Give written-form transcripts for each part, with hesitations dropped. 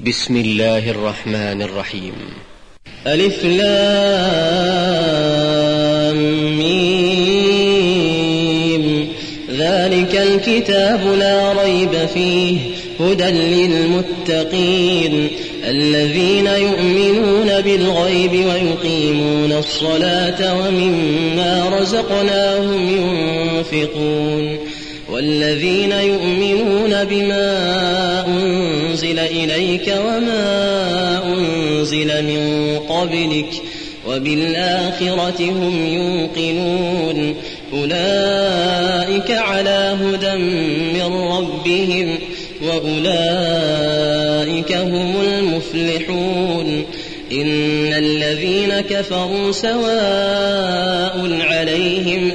بسم الله الرحمن الرحيم. ألف لام ميم. ذلك الكتاب لا ريب فيه هدى للمتقين الذين يؤمنون بالغيب ويقيمون الصلاة ومما رزقناهم ينفقون والذين يؤمنون بما أنزل إليك وما أنزل من قبلك وبالآخرة هم يوقنون أولئك على هدى من ربهم وأولئك هم المفلحون. إن الذين كفروا سواء عليهم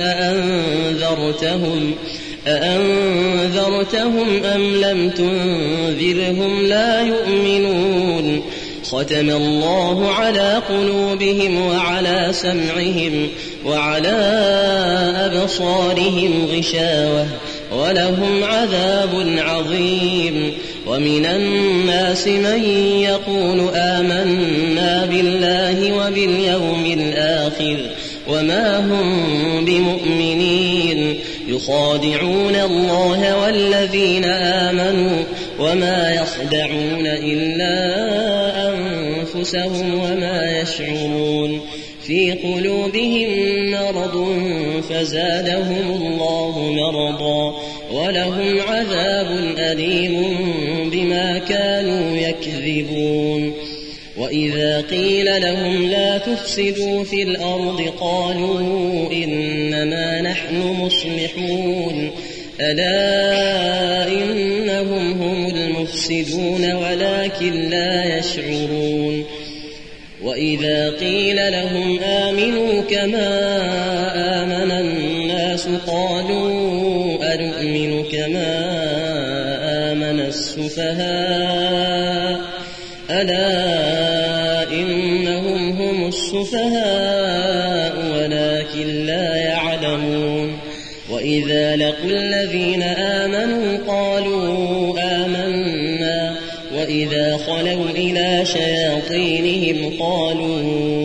أأنذرتهم أم لم تنذرهم لا يؤمنون. ختم الله على قلوبهم وعلى سمعهم وعلى أبصارهم غشاوة ولهم عذاب عظيم. ومن الناس من يقول آمنا بالله وباليوم الآخر وما هم بمؤمنين يخادعون الله والذين آمنوا وما يخدعون إلا أنفسهم وما يشعرون. في قلوبهم مرض فزادهم الله مرضا ولهم عذاب أليم بما كانوا يكذبون. وإذا قيل لهم لا تفسدوا في الأرض قالوا إنما نحن مصلحون ألا إنهم هم المفسدون ولكن لا يشعرون. وإذا قيل لهم آمنوا كما آمن الناس قالوا أنؤمن كما آمن السفهاء ألا إنهم هم السفهاء ولكن لا يعلمون. وإذا لقوا الذين آمنوا قالوا آمنا وإذا خلوا إلى شياطينهم قالوا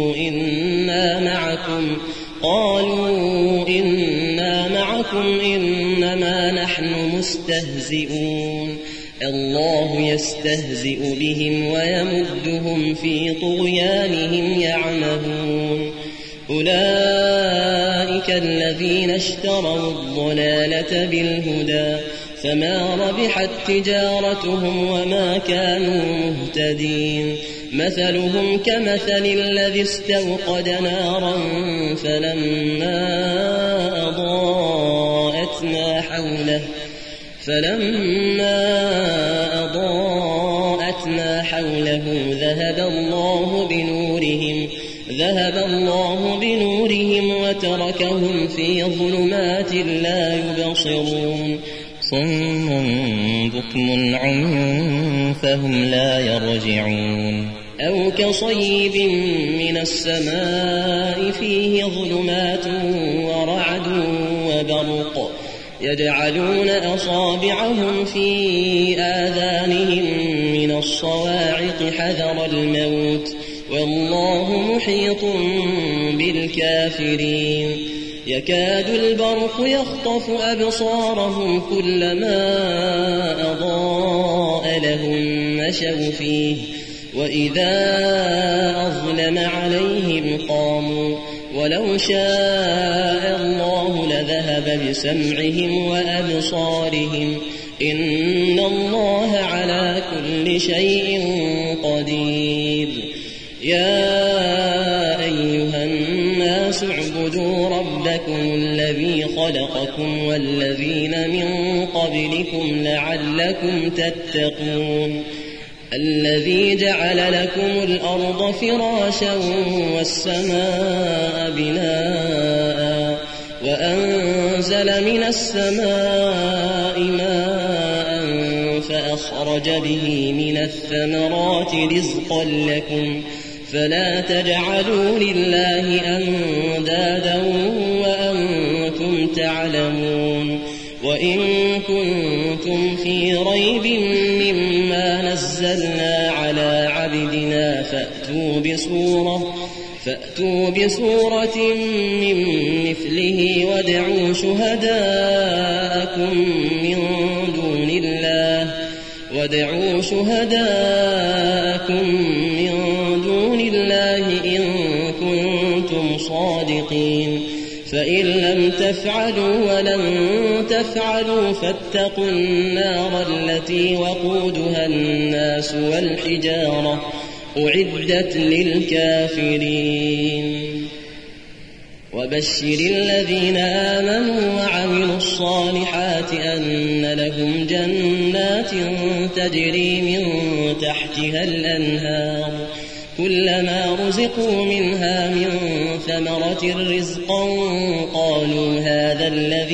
إنا معكم إنما نحن مستهزئون. الله يستهزئ بهم ويمدهم في طغيانهم يعمهون. أولئك الذين اشتروا الضلالة بالهدى فما ربحت تجارتهم وما كانوا مهتدين. مثلهم كمثل الذي استوقد نارا فلما أضاءت ما حوله ذهب الله بنورهم وتركهم في ظلمات لا يبصرون. صم بكم عمي فهم لا يرجعون. أو كصيب من السماء فيه ظلمات ورعد وبرق يجعلون أصابعهم في آذانهم من الصواعق حذر الموت والله محيط بالكافرين. يكاد البرق يخطف أبصارهم كلما أضاء لهم مشوا فيه وإذا أظلم عليهم قاموا ولو شاء الله لذهب بسمعهم وأبصارهم إن الله على كل شيء قدير. يا أيها الناس اعبدوا ربكم الذي خلقكم والذين من قبلكم لعلكم تتقون. الذي جعل لكم الأرض فراشا والسماء بناء وأنزل من السماء ماء فأخرج به من الثمرات رزقا لكم فلا تجعلوا لله أندادا وأنتم تعلمون. وإن كنتم في ريب مما نزلنا على عبدنا فأتوا بسورة من مثله وادعوا شهداءكم من دون الله إن كنتم صادقين فإن لم تفعلوا ولن تفعلوا فاتقوا النار التي وقودها الناس والحجارة أعدت للكافرين وبشر الذين آمنوا وعملوا الصالحات أن لهم جنات تجري من تحتها الأنهار كلما رزقوا منها من ثمرة رزقا قالوا هذا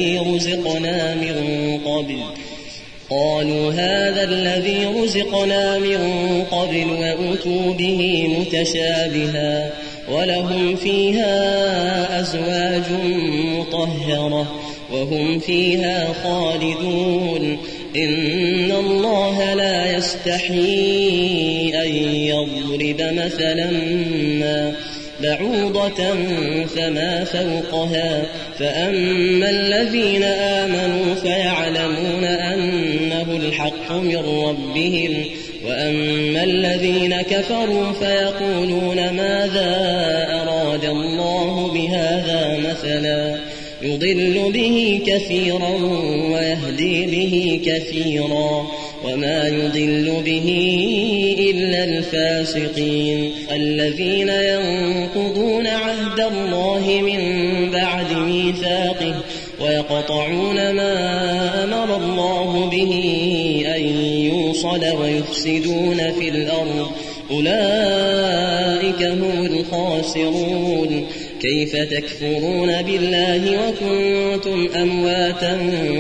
الذي رزقنا من قبل وأتوا به متشابها ولهم فيها أزواج مطهرة وهم فيها خالدون إن الله لا يستحيي أن يضرب مثلا ما بعوضة فما فوقها فأما الذين آمنوا فيعلمون أنه الحق من ربهم وأما الذين كفروا فيقولون ماذا أراد الله بهذا مثلا يضل به كثيرا ويهدي به كثيرا وما يضل به إلا الفاسقين الذين ينقضون عهد الله من بعد ميثاقه ويقطعون ما أمر الله به أن يوصل ويفسدون في الأرض أولئك هم الخاسرون كيف تكفرون بالله وكنتم أمواتا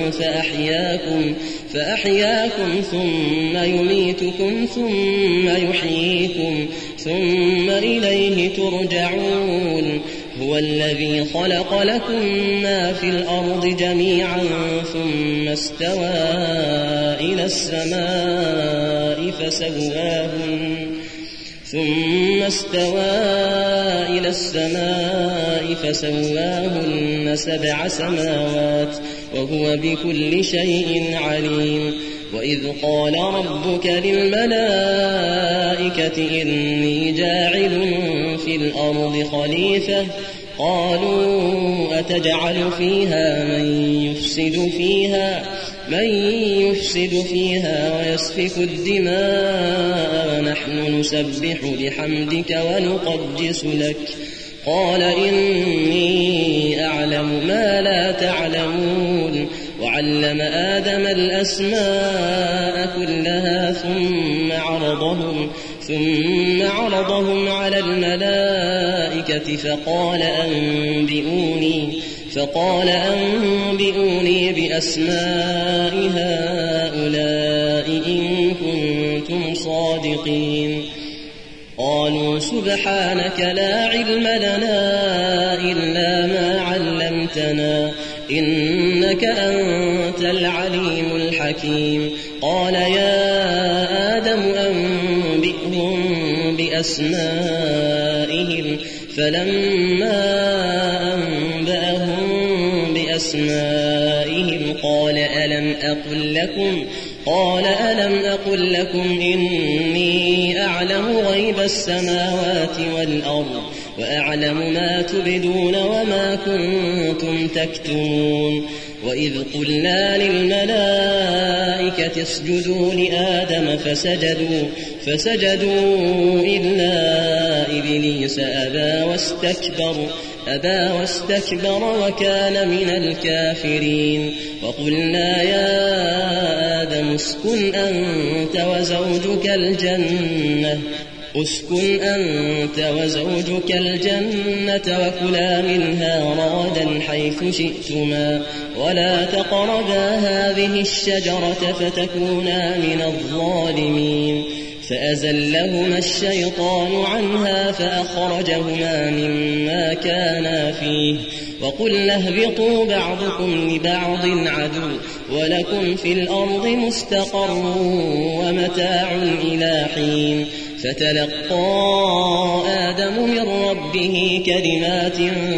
فأحياكم ثم يميتكم ثم يحييكم ثم إليه ترجعون هو الذي خلق لكم ما في الأرض جميعا ثم استوى إلى السماء فسواهن 7 سماوات وهو بكل شيء عليم وإذ قال ربك للملائكة إني جاعل في الأرض خليفة قالوا أتجعل فيها من يفسد فيها ويسفك الدماء ونحن نسبح بحمدك ونقدس لك قال إني أعلم ما لا تعلمون وعلم آدم الأسماء كلها ثم عرضهم على الملائكة فقال أنبئوني بأسماء هؤلاء إن كنتم صادقين قالوا سبحانك لا علم لنا إلا ما علمتنا إنك أنت العليم الحكيم قال يا آدم أنبئهم بأسمائهم فلما أنبأهم بأسمائهم قال ألم أقل لكم إني أعلم غيب السماوات والأرض وأعلم ما تبدون وما كنتم تكتمون وإذ قلنا للملائكة اسجدوا لآدم فسجدوا إلا إبليس أبى واستكبر وكان من الكافرين وقلنا يا آدم اسكن أنت وزوجك الجنة وكلا منها رغدا حيث شئتما ولا تقربا هذه الشجرة فتكونا من الظالمين فأزلهما الشيطان عنها فأخرجهما مما كانا فيه وقلنا اهبطوا بعضكم لبعض عدو ولكم في الأرض مستقر ومتاع إلى حين فتلقى آدم من ربه كلمات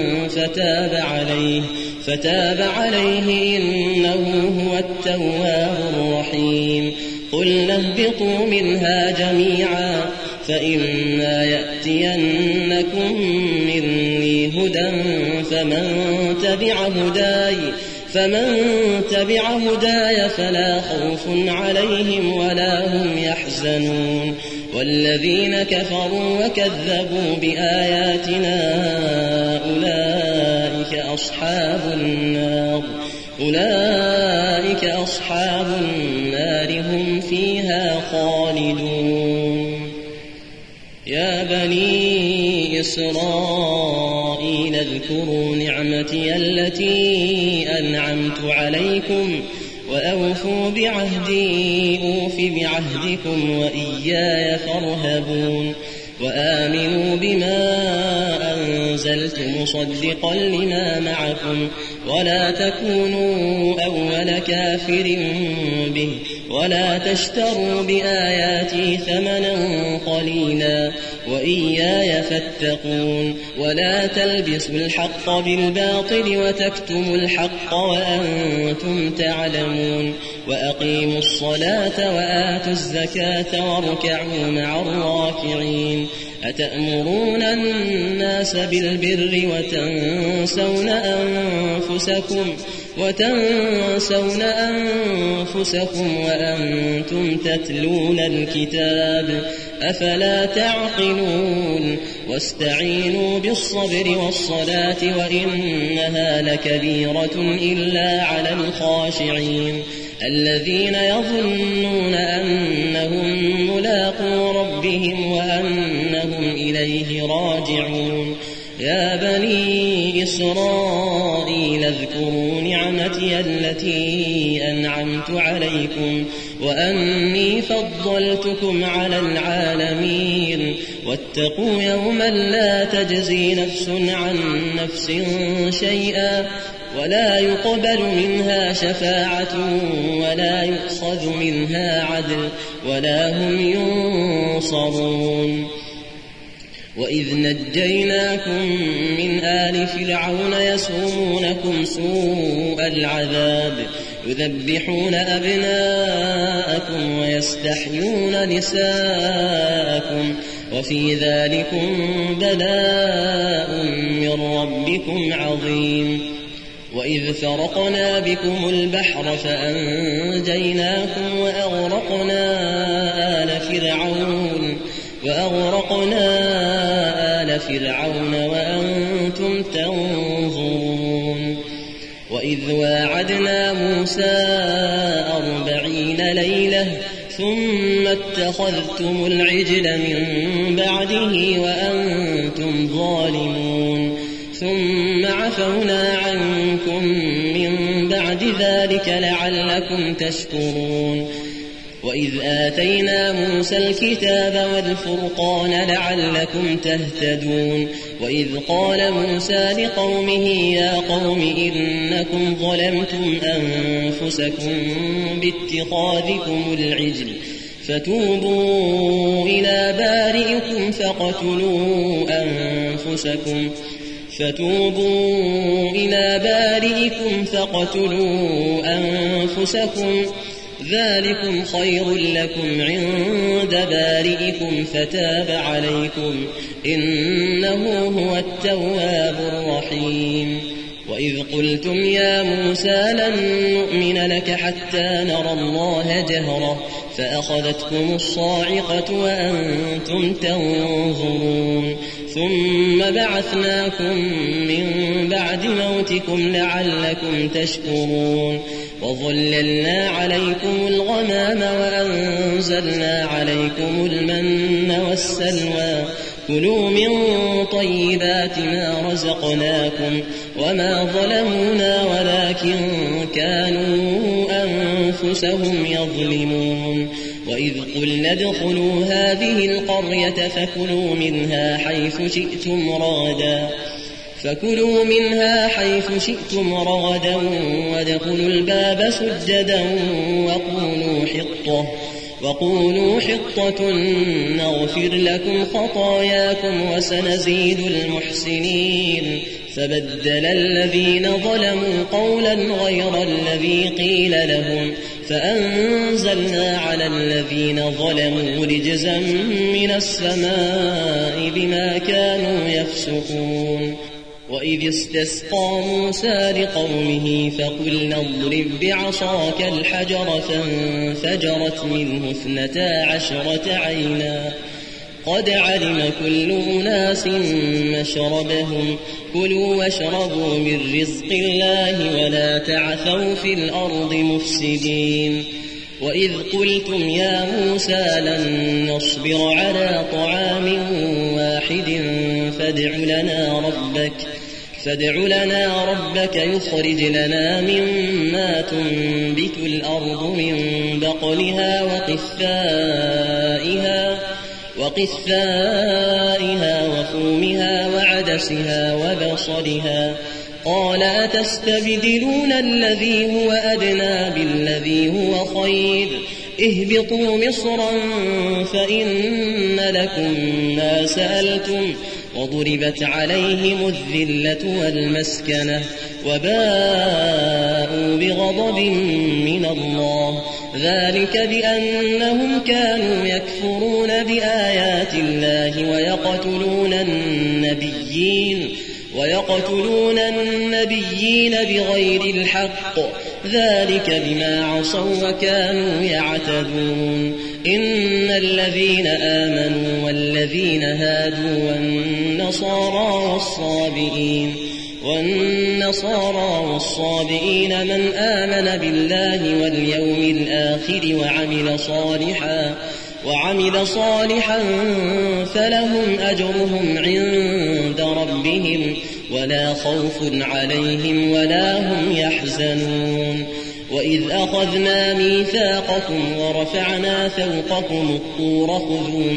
فتاب عليه إنه هو التواب الرحيم قلنا اهبطوا منها جميعا فإما يأتينكم مني هدى فمن تبع هداي فلا خوف عليهم ولا هم يحزنون والذين كفروا وكذبوا بآياتنا أولئك أصحاب النار هم فيها خالدون يا بني إسرائيل اذكروا نعمتي التي أنعمت عليكم وأوفوا بعهدي أوف بعهدكم وإياي فارهبون وآمنوا بما أنزلت مصدقا لما معكم ولا تكونوا أول كافر به ولا تشتروا بآياتي ثمنا قليلا وإياي فاتقون ولا تلبسوا الحق بالباطل وتكتموا الحق وأنتم تعلمون وأقيموا الصلاة وآتوا الزكاة واركعوا مع الراكعين أتأمرون الناس بالبر وتنسون أنفسكم وأنتم تتلون الكتاب أفلا تعقلون واستعينوا بالصبر والصلاة وإنها لكبيرة إلا على الخاشعين الذين يظنون أنهم ملاقو ربهم وأنهم إليه راجعون يا بني إسرائيل اذكروا نعمتي التي أنعمت عليكم وأني فضلتكم على العالمين واتقوا يوما لا تجزي نفس عن نفس شيئا ولا يقبل منها شفاعة ولا يؤخذ منها عدل ولا هم ينصرون وإذ نجيناكم من آل فرعون يسومونكم سوء العذاب يذبحون أبناءكم ويستحيون نساءكم وفي ذلكم بلاء من ربكم عظيم وإذ فرقنا بكم البحر فأنجيناكم وأغرقنا آل فرعون وأنتم تنظرون وإذ واعدنا موسى 40 ليلة ثم اتخذتم العجل من بعده وأنتم ظالمون ثم عفونا عنكم من بعد ذلك لعلكم تشكرون وإذ آتينا موسى الكتاب والفرقان لعلكم تهتدون وإذ قال موسى لقومه يا قوم إنكم ظلمتم أنفسكم باتخاذكم العجل فتوبوا إلى بارئكم فاقتلوا أنفسكم ذلكم خير لكم عند بارئكم فتاب عليكم إنه هو التواب الرحيم وإذ قلتم يا موسى لن نؤمن لك حتى نرى الله جهرة فأخذتكم الصاعقة وأنتم تنظرون ثم بعثناكم من بعد موتكم لعلكم تشكرون وظللنا عليكم الغمام وأنزلنا عليكم المن والسلوى كلوا من طيبات ما رزقناكم وما ظلمونا ولكن كانوا أنفسهم يظلمون وإذ قلنا ادخلوا هذه القرية فكلوا منها حيث شئتم رغدا وادخلوا الباب سجدا وقولوا حطة نغفر لكم خطاياكم وسنزيد المحسنين فبدل الذين ظلموا قولا غير الذي قيل لهم فأنزلنا على الذين ظلموا رجزا من السماء بما كانوا يفسقون. وإذ استسقى موسى لقومه فقلنا اضرب بعصاك الحجر فانفجرت منه 12 عينا قد علم كل أناس مشربهم كلوا واشربوا من رزق الله ولا تعثوا في الأرض مفسدين. وإذ قلتم يا موسى لن نصبر على طعام واحد فادع لنا ربك يخرج لنا مما تنبت الأرض من بقلها وقثائها وفومها وعدسها وبصلها قال أتستبدلون الذي هو أدنى بالذي هو خير اهبطوا مصرا فإن لكم ما سألتم وضربت عليهم الذلة والمسكنة وباءوا بغضب من الله ذلك بأنهم كانوا يكفرون بآيات الله ويقتلون النبيين بغير الحق ذلك بما عصوا وكانوا يعتدون. إن الذين آمنوا والذين هادوا والنصارى والصابئين من آمن بالله واليوم الآخر وعمل صالحا فلهم أجرهم عند ربهم ولا خوف عليهم ولا هم يحزنون. وإذ أخذنا ميثاقكم ورفعنا فوقكم الطور خذوا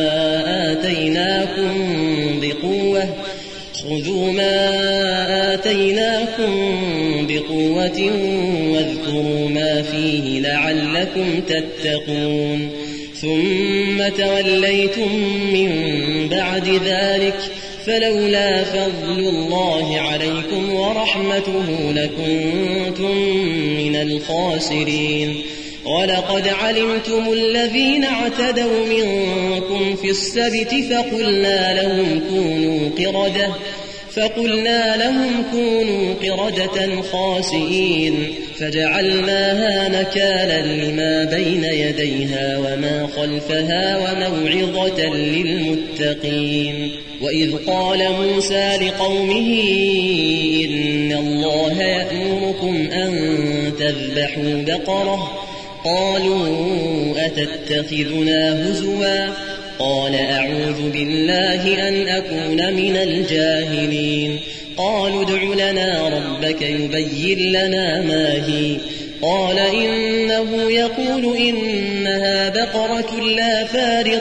ما آتيناكم بقوة واذكروا ما فيه لعلكم تتقون. ثم توليتم من بعد ذلك فلولا فضل الله عليكم ورحمته لكنتم من الخاسرين. ولقد علمتم الذين اعتدوا منكم في السبت فقلنا لهم كونوا قردة خاسئين فجعلناها نكالا لما بين يديها وما خلفها وموعظة للمتقين. وإذ قال موسى لقومه إن الله يأمركم أن تذبحوا بقرة قالوا أتتخذنا هزوا قال أعوذ بالله أن أكون من الجاهلين. قالوا ادع لنا ربك يبين لنا ما هي قال إنه يقول إنها بقرة لا فارض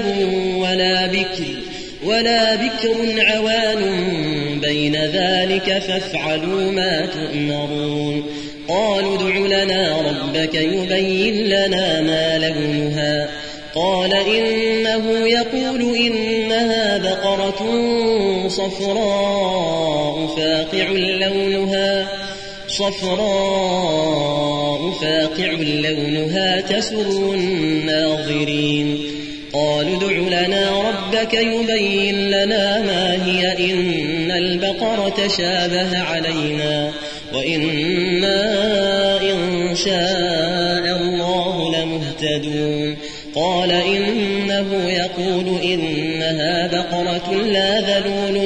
ولا بكر عوان بين ذلك فافعلوا ما تؤمرون. قالوا ادع لنا ربك يبين لنا ما لونها قال إنه يقول إنها بقرة صفراء فاقع لونها تسر الناظرين. قالوا ادع لنا ربك يبين لنا ما هي إن البقرة شابه علينا وإنا إن شاء الله لمهتدون. قال إنه يقول إنها بقرة لا ذلول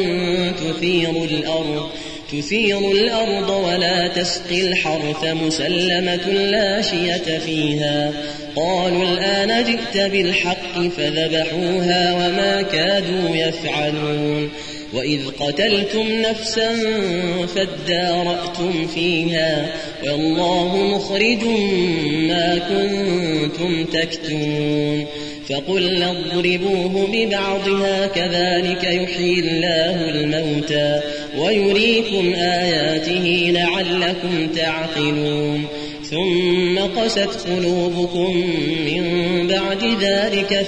تثير الأرض ولا تسقي الحرث مسلمة لا شية فيها. قالوا الآن جئت بالحق فذبحوها وما كادوا يفعلون. وإذ قتلتم نفسا فادارأتم فيها والله مخرج ما كنتم تكتمون فقلنا اضربوه ببعضها كذلك يحيي الله الموتى ويريكم آياته لعلكم تعقلون ثم قست قلوبكم من بعد ذلك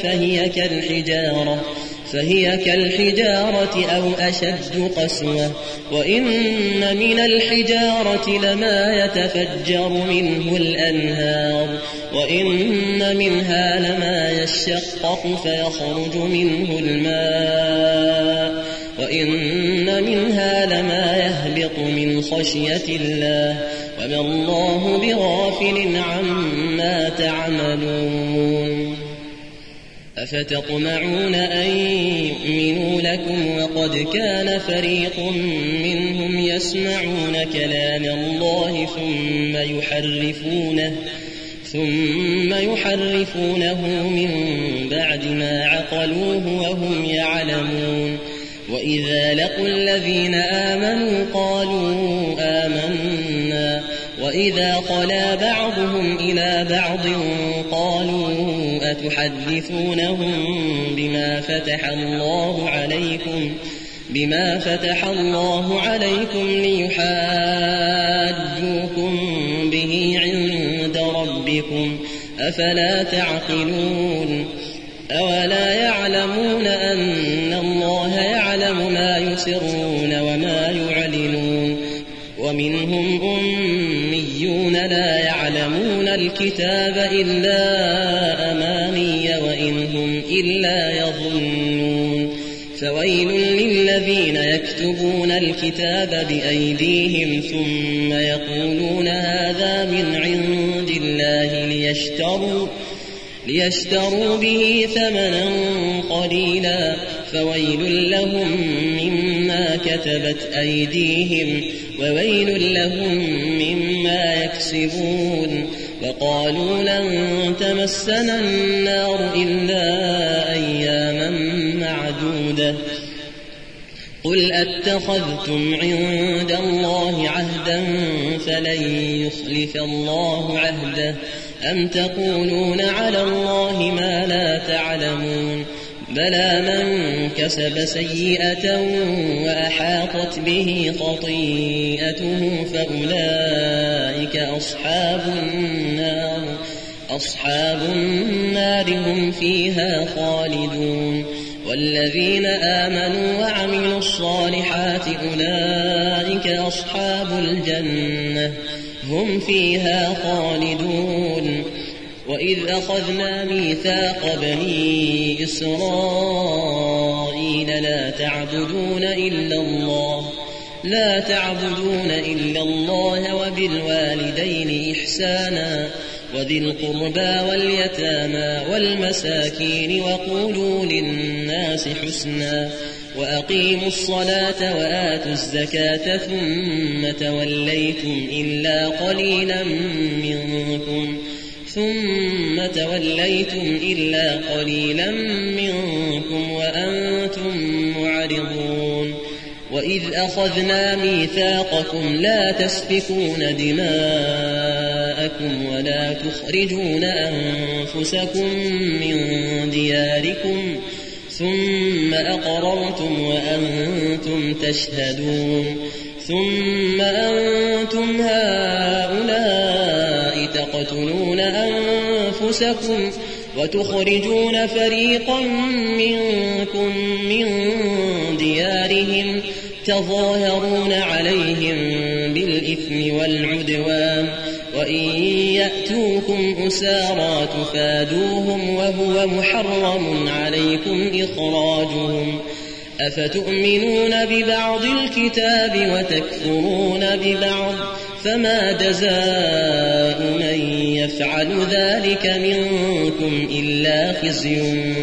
فهي كالحجارة أو أشد قسوة وإن من الحجارة لما يتفجر منه الأنهار وإن منها لما يشقق فيخرج منه الماء وإن منها لما يهبط من خشية الله وما الله بغافل عما تعملون أفتطمعون أن يؤمنوا لكم وقد كان فريق منهم يسمعون كلام الله ثم يحرفونه من بعد ما عقلوه وهم يعلمون وإذا لقوا الذين آمنوا قالوا آمنا وإذا خلا بعضهم إلى بعض قالوا أتحدثونهم بما فتح الله عليكم ليحاجوكم به عند ربكم أفلا تعقلون أولا يعلمون أن الله يعلم ما يسرون وما يعلنون ومنهم أميون لا يعلمون الكتاب إلا أماني وإن هم إلا يظنون فويل للذين يكتبون الكتاب بأيديهم ثم يقولون هذا من عند الله ليشتروا به ثمنا قليلا فويل لهم مما كتبت أيديهم وويل لهم مما يكسبون وقالوا لن تمسنا النار إلا أياما معدودة قل أتخذتم عند الله عهدا فلن يخلف الله عهده أم تقولون على الله ما لا تعلمون بلى من كسب سيئة وأحاطت به خطيئته فأولئك أصحاب النار هم فيها خالدون والذين آمنوا وعملوا الصالحات أولئك أصحاب الجنة هم فيها خالدون وإذ أخذنا ميثاق بني إسرائيل لا تعبدون إلا الله وبالوالدين إحسانا وذي القربى واليتامى والمساكين وقولوا للناس حسنا وأقيموا الصلاة وآتوا الزكاة ثم توليتم إلا قليلا منكم وأنتم معرضون وإذ أخذنا ميثاقكم لا تسفكون دماءكم ولا تخرجون أنفسكم من دياركم ثم أقررتم وأنتم تشهدون ثم أنتم هؤلاء تقتلون أنفسكم وتخرجون فريقا منكم من ديارهم تظاهرون عليهم بالإثم والعدوان وإن يأتوكم أسارى تفادوهم وهو محرم عليكم إخراجهم أفتؤمنون ببعض الكتاب وتكفرون ببعض فما جزاء من يفعل ذلك منكم إلا خزي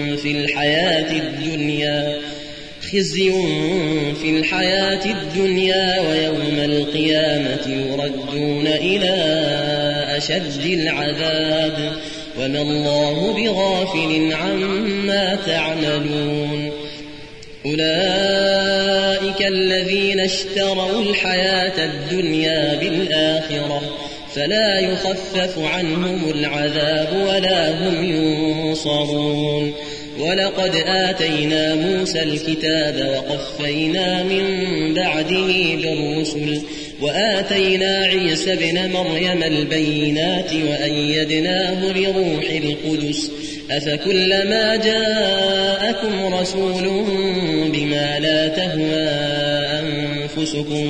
في الحياة الدنيا ويوم القيامة يردون إلى أشد العذاب وما الله بغافل عما تعملون أولئك الذين اشتروا الحياة الدنيا بالآخرة فلا يخفف عنهم العذاب ولا هم ينصرون. ولقد آتينا موسى الكتاب وقفينا من بعده بالرسل وآتينا عيسى ابن مريم البينات وأيدناه بروح القدس أفكلما جاءكم رسول بما لا تهوى أنفسكم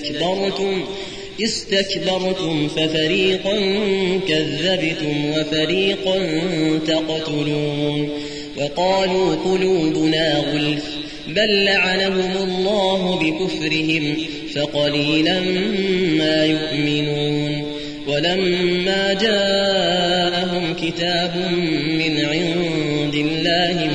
استكبرتم ففريقا كذبتم وفريقا تقتلون. وقالوا قلوبنا غلف بل لعنهم الله بكفرهم فقليلا ما يؤمنون. ولما جاءهم كتاب من عند الله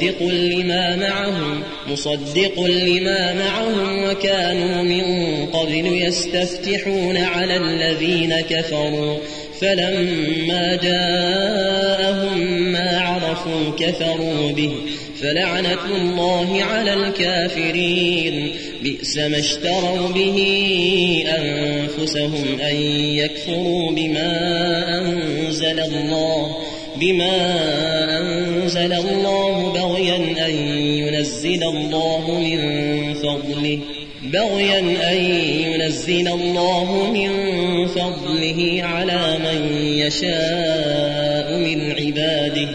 مصدق لما معهم وكانوا من قبل يستفتحون على الذين كفروا فلما جاءهم ما عرفوا كفروا به فلعنة الله على الكافرين. بئس ما اشتروا به أنفسهم أن يكفروا بما أنزل الله بغيا أن ينزل الله من فضله على من يشاء من عباده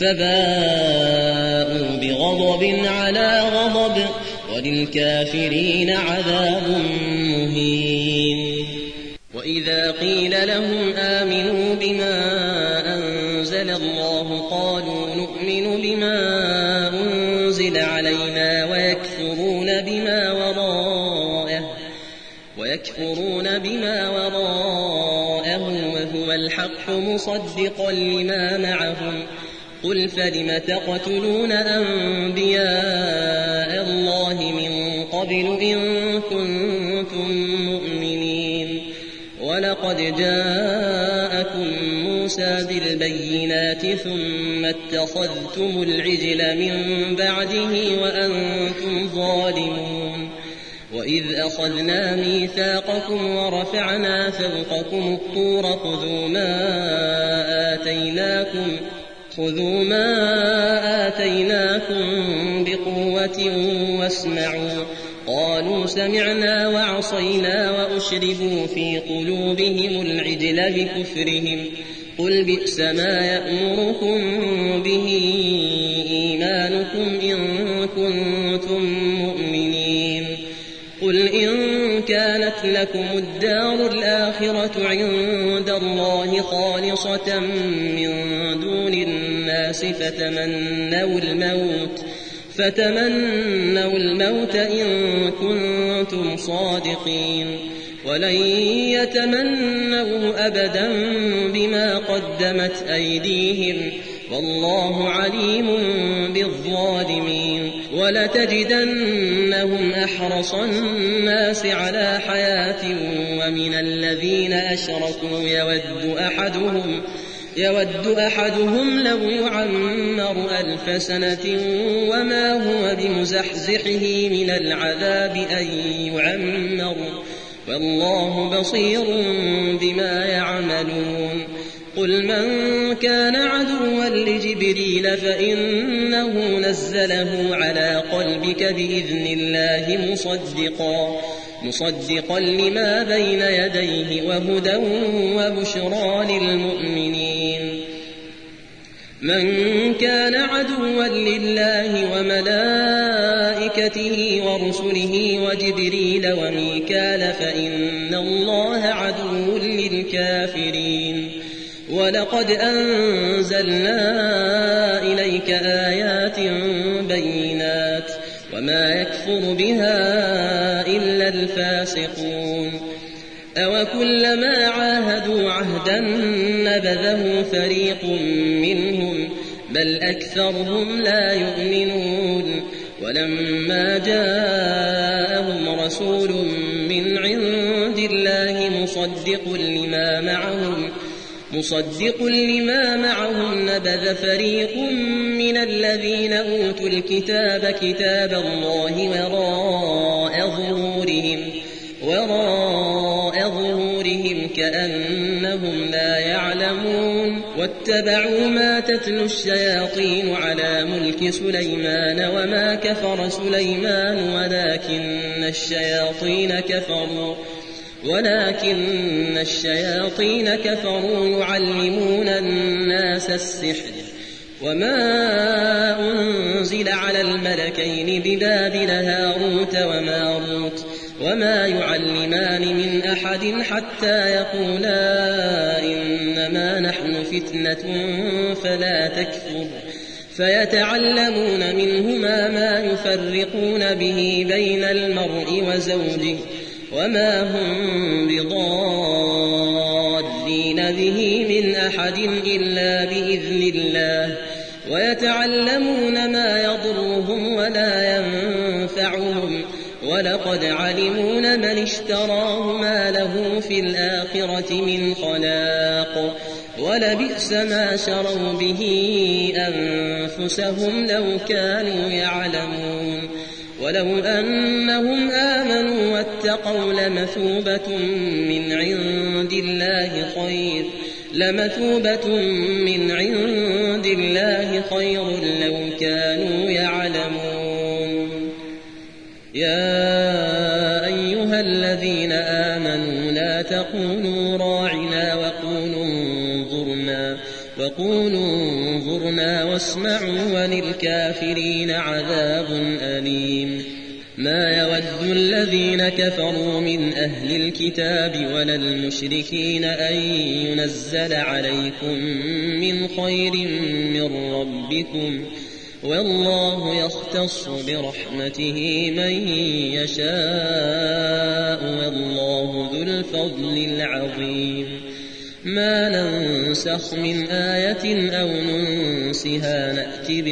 فباءوا بغضب على غضب وللكافرين عذاب مهين. وإذا قيل لهم آمنوا بما أنزل الله قالوا نؤمن بما أنزل علينا ويكفرون بما وراءه وهو الحق مصدقا لما معهم. قل فلم تقتلون أنبياء الله من قبل إن كنتم مؤمنين. ولقد جاءكم موسى بالبينات ثم اتخذتم العجل من بعده وأنتم ظالمون. وإذ أخذنا ميثاقكم ورفعنا فوقكم الطور خذوا ما آتيناكم بقوة واسمعوا. قالوا سمعنا وعصينا وأشربوا في قلوبهم العجل بكفرهم. قل بئس ما يأمركم به إيمانكم إن كنتم مؤمنين. قل إن كانت لكم الدار الآخرة عند الله خالصة من دون الناس فتمنوا الموت إن كنتم صادقين. ولن يتمنوه أبدا بما قدمت أيديهم والله عليم بالظالمين. ولتجدنهم أحرص الناس على حياة ومن الذين أشركوا يود أحدهم لو يعمر 1000 سنة وما هو بمزحزحه من العذاب أن يعمر والله بصير بما يعملون. قل من كان عدوا لجبريل فإنه نزله على قلبك بإذن الله مصدقا لما بين يديه وهدى وبشرى للمؤمنين. من كان عدوا لله وملائكته ورسله وجبريل وميكال فإن الله عدو للكافرين. ولقد أنزلنا إليك آيات بينات وما يكفر بها إلا الفاسقون. أوكلما عاهدوا عهدا نبذه فريق منهم بل أكثرهم لا يؤمنون. ولما جاءهم رسول من عند الله مصدق لما معهم نبذ فريق متخذين الذين أوتوا الكتاب كتاب الله وراء ظهورهم كأنهم لا يعلمون واتبعوا ما تتلو الشياطين على ملك سليمان وما كفر سليمان ولكن الشياطين كفروا يعلمون الناس السحر وما أنزل على الملكين ببابل هاروت وماروت وما يعلمان من أحد حتى يقولا إنما نحن فتنة فلا تكفر فيتعلمون منهما ما يفرقون به بين المرء وزوجه وما هم بضارين به من أحد إلا بإذن الله ويتعلمون ما يضرهم ولا ينفعهم ولقد علموا من اشتراه ما له في الآخرة من خلاق ولبئس ما شروا به أنفسهم لو كانوا يعلمون ولو أنهم آمنوا واتقوا لمثوبة من عند الله خير لو كانوا يعلمون يا أيها الذين آمنوا لا تقولوا راعنا وقولوا انظرنا واسمعوا وللكافرين عذاب أليم ما يود الذين كفروا من أهل الكتاب ولا المشركين أن ينزل عليكم من خير من ربكم والله يختص برحمته من يشاء والله ذو الفضل العظيم ما ننسخ من آية أو ننسها نأتي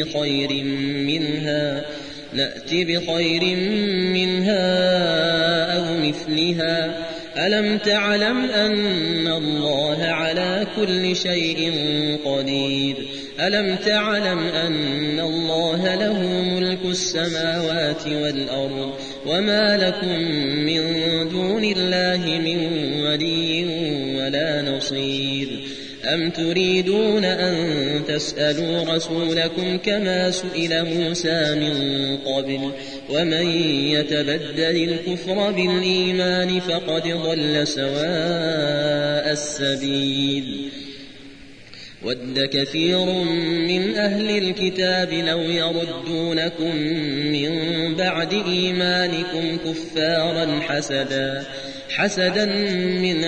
بخير منها أو مثلها ألم تعلم أن الله على كل شيء قدير ألم تعلم أن الله له ملك السماوات والأرض وما لكم من دون الله من ولي ولا نصير أم تريدون أن تسألوا رسولكم كما سئل موسى من قبل ومن يتبدل الكفر بالإيمان فقد ضل سواء السبيل ود كثير من أهل الكتاب لو يردونكم من بعد إيمانكم كفارا حسدا من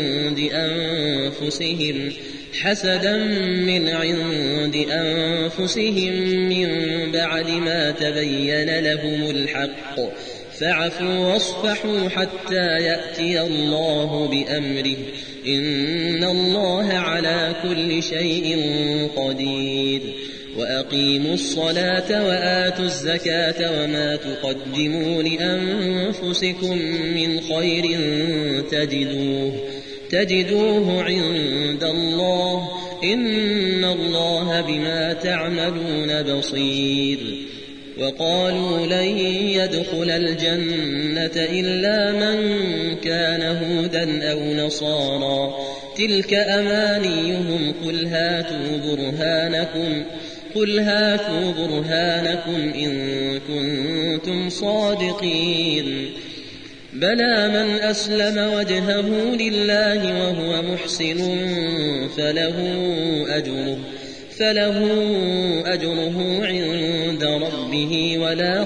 عند أنفسهم من بعد ما تبين لهم الحق فاعفوا واصفحوا حتى يأتي الله بأمره إن الله على كل شيء قدير وأقيموا الصلاة وآتوا الزكاة وما تقدموا لأنفسكم من خير تجدوه عند الله إن الله بما تعملون بصير وقالوا لن يدخل الجنة إلا من كان هودا أو نصارى تلك أمانيهم قل هاتوا برهانكم إن كنتم صادقين بلى من أسلم وجهه لله وهو محسن فله أجره عند ربه ولا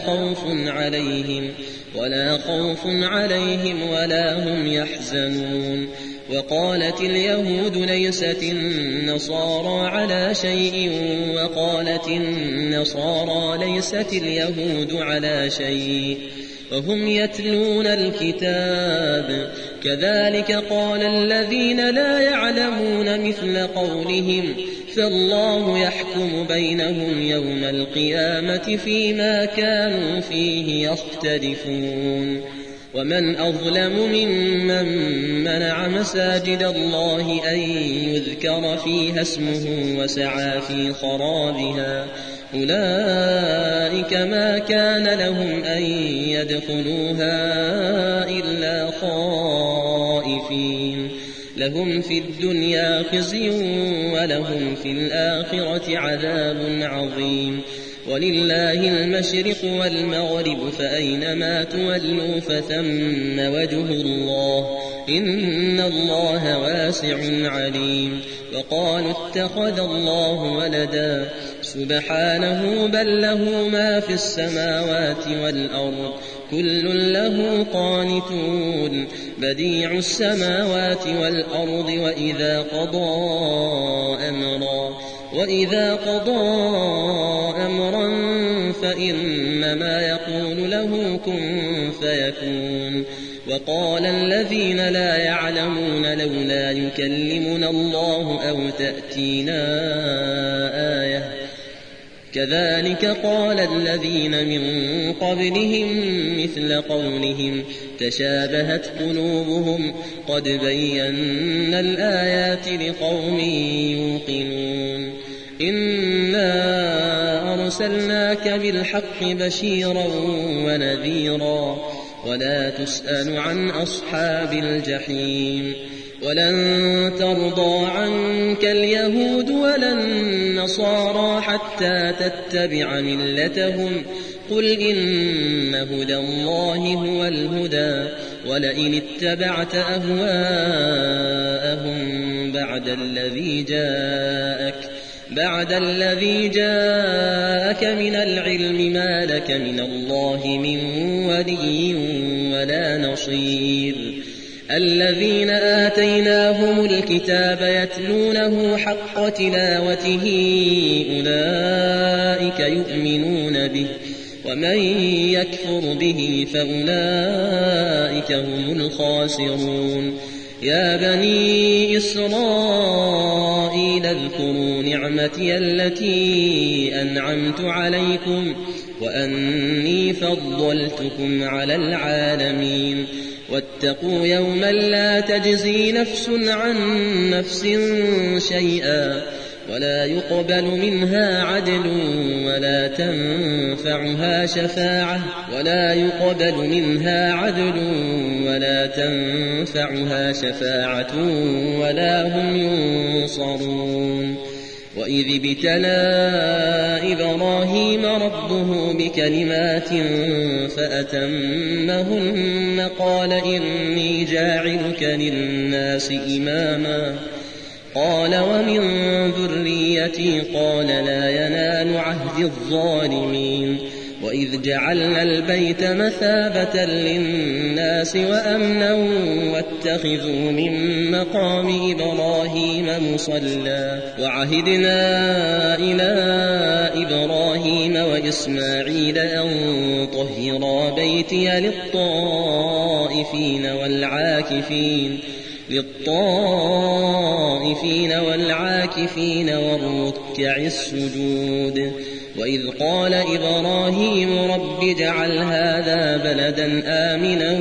خوف عليهم ولا هم يحزنون وقالت اليهود ليست النصارى على شيء وقالت النصارى ليست اليهود على شيء وهم يتلون الكتاب كذلك قال الذين لا يعلمون مثل قولهم فالله يحكم بينهم يوم القيامة فيما كانوا فيه يختلفون ومن أظلم ممن منع مساجد الله أن يذكر فيها اسمه وسعى في خرابها أولئك ما كان لهم أن يدخلوها إلا خائفين لهم في الدنيا خزي ولهم في الآخرة عذاب عظيم ولله المشرق والمغرب فأينما تولوا فثم وجه الله إن الله واسع عليم وقالوا اتخذ الله ولدا سبحانه بل له ما في السماوات والأرض كل له قانتون بديع السماوات والأرض وإذا قضى أمرا فإنما يقول له كن فيكون وقال الذين لا يعلمون لولا يكلمنا الله أو تأتينا آية كذلك قال الذين من قبلهم مثل قولهم تشابهت قلوبهم قد بينا الآيات لقوم يوقنون إنا أرسلناك بالحق بشيرا ونذيرا ولا تسأل عن أصحاب الجحيم ولن ترضى عنك اليهود ولا النصارى حتى تتبع ملتهم قل إن هدى الله هو الهدى ولئن اتبعت أهواءهم بعد الذي جاءك من العلم ما لك من الله من ولي ولا نصير الذين آتيناهم الكتاب يتلونه حق تلاوته أولئك يؤمنون به ومن يكفر به فأولئك هم الخاسرون يا بني إسرائيل اذكروا نعمتي التي أنعمت عليكم وأني فضلتكم على العالمين واتقوا يوما لا تجزي نفس عن نفس شيئا ولا يقبل منها عدل ولا تنفعها شفاعة ولا هم ينصرون وإذ ابتلى إبراهيم ربه بكلمات فأتمهن قال إني جاعلك للناس إماما قال ومن ذريتي قال لا ينال عهد الظالمين وإذ جعلنا البيت مثابة للناس وأمنا واتخذوا من مقام إبراهيم مصلى وعهدنا إلى إبراهيم وإسماعيل أن طهرا بيتي للطائفين والعاكفين والركع السجود وإذ قال إبراهيم رب اجعل هذا بلدا آمنا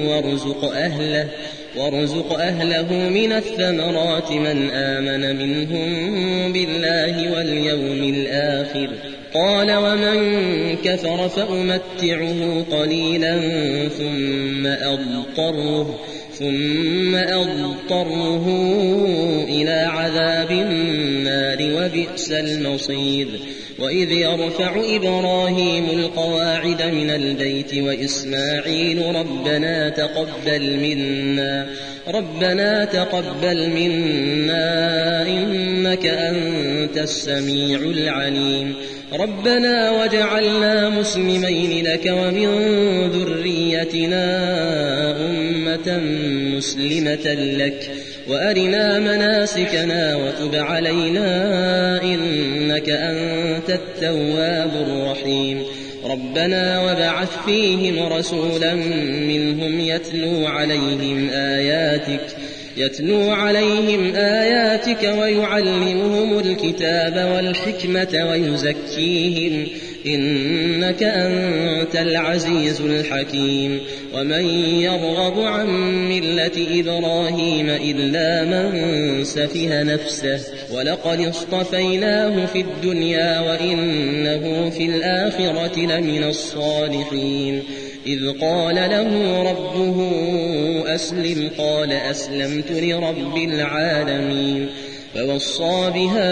وارزق أهله من الثمرات من آمن منهم بالله واليوم الآخر قال ومن كفر فأمتعه قليلا ثم أضطره إلى عذاب النار وبئس المصير وإذ يرفع إبراهيم القواعد من البيت وإسماعيل ربنا تقبل منا إنك أنت السميع العليم ربنا واجعلنا مسلمين لك ومن ذريتنا أمة مسلمة لك وأرنا مناسكنا وتب علينا إنك أنت التواب الرحيم ربنا وابعث فيهم رسولا منهم يتلو عليهم آياتك ويعلمهم الكتاب والحكمة إنك أنت العزيز الحكيم ومن يرغب عن ملة إبراهيم إلا من سفه نفسه ولقد اصطفيناه في الدنيا وإنه في الآخرة لمن الصالحين إذ قال له ربه أسلم قال أسلمت لرب العالمين فوصى بها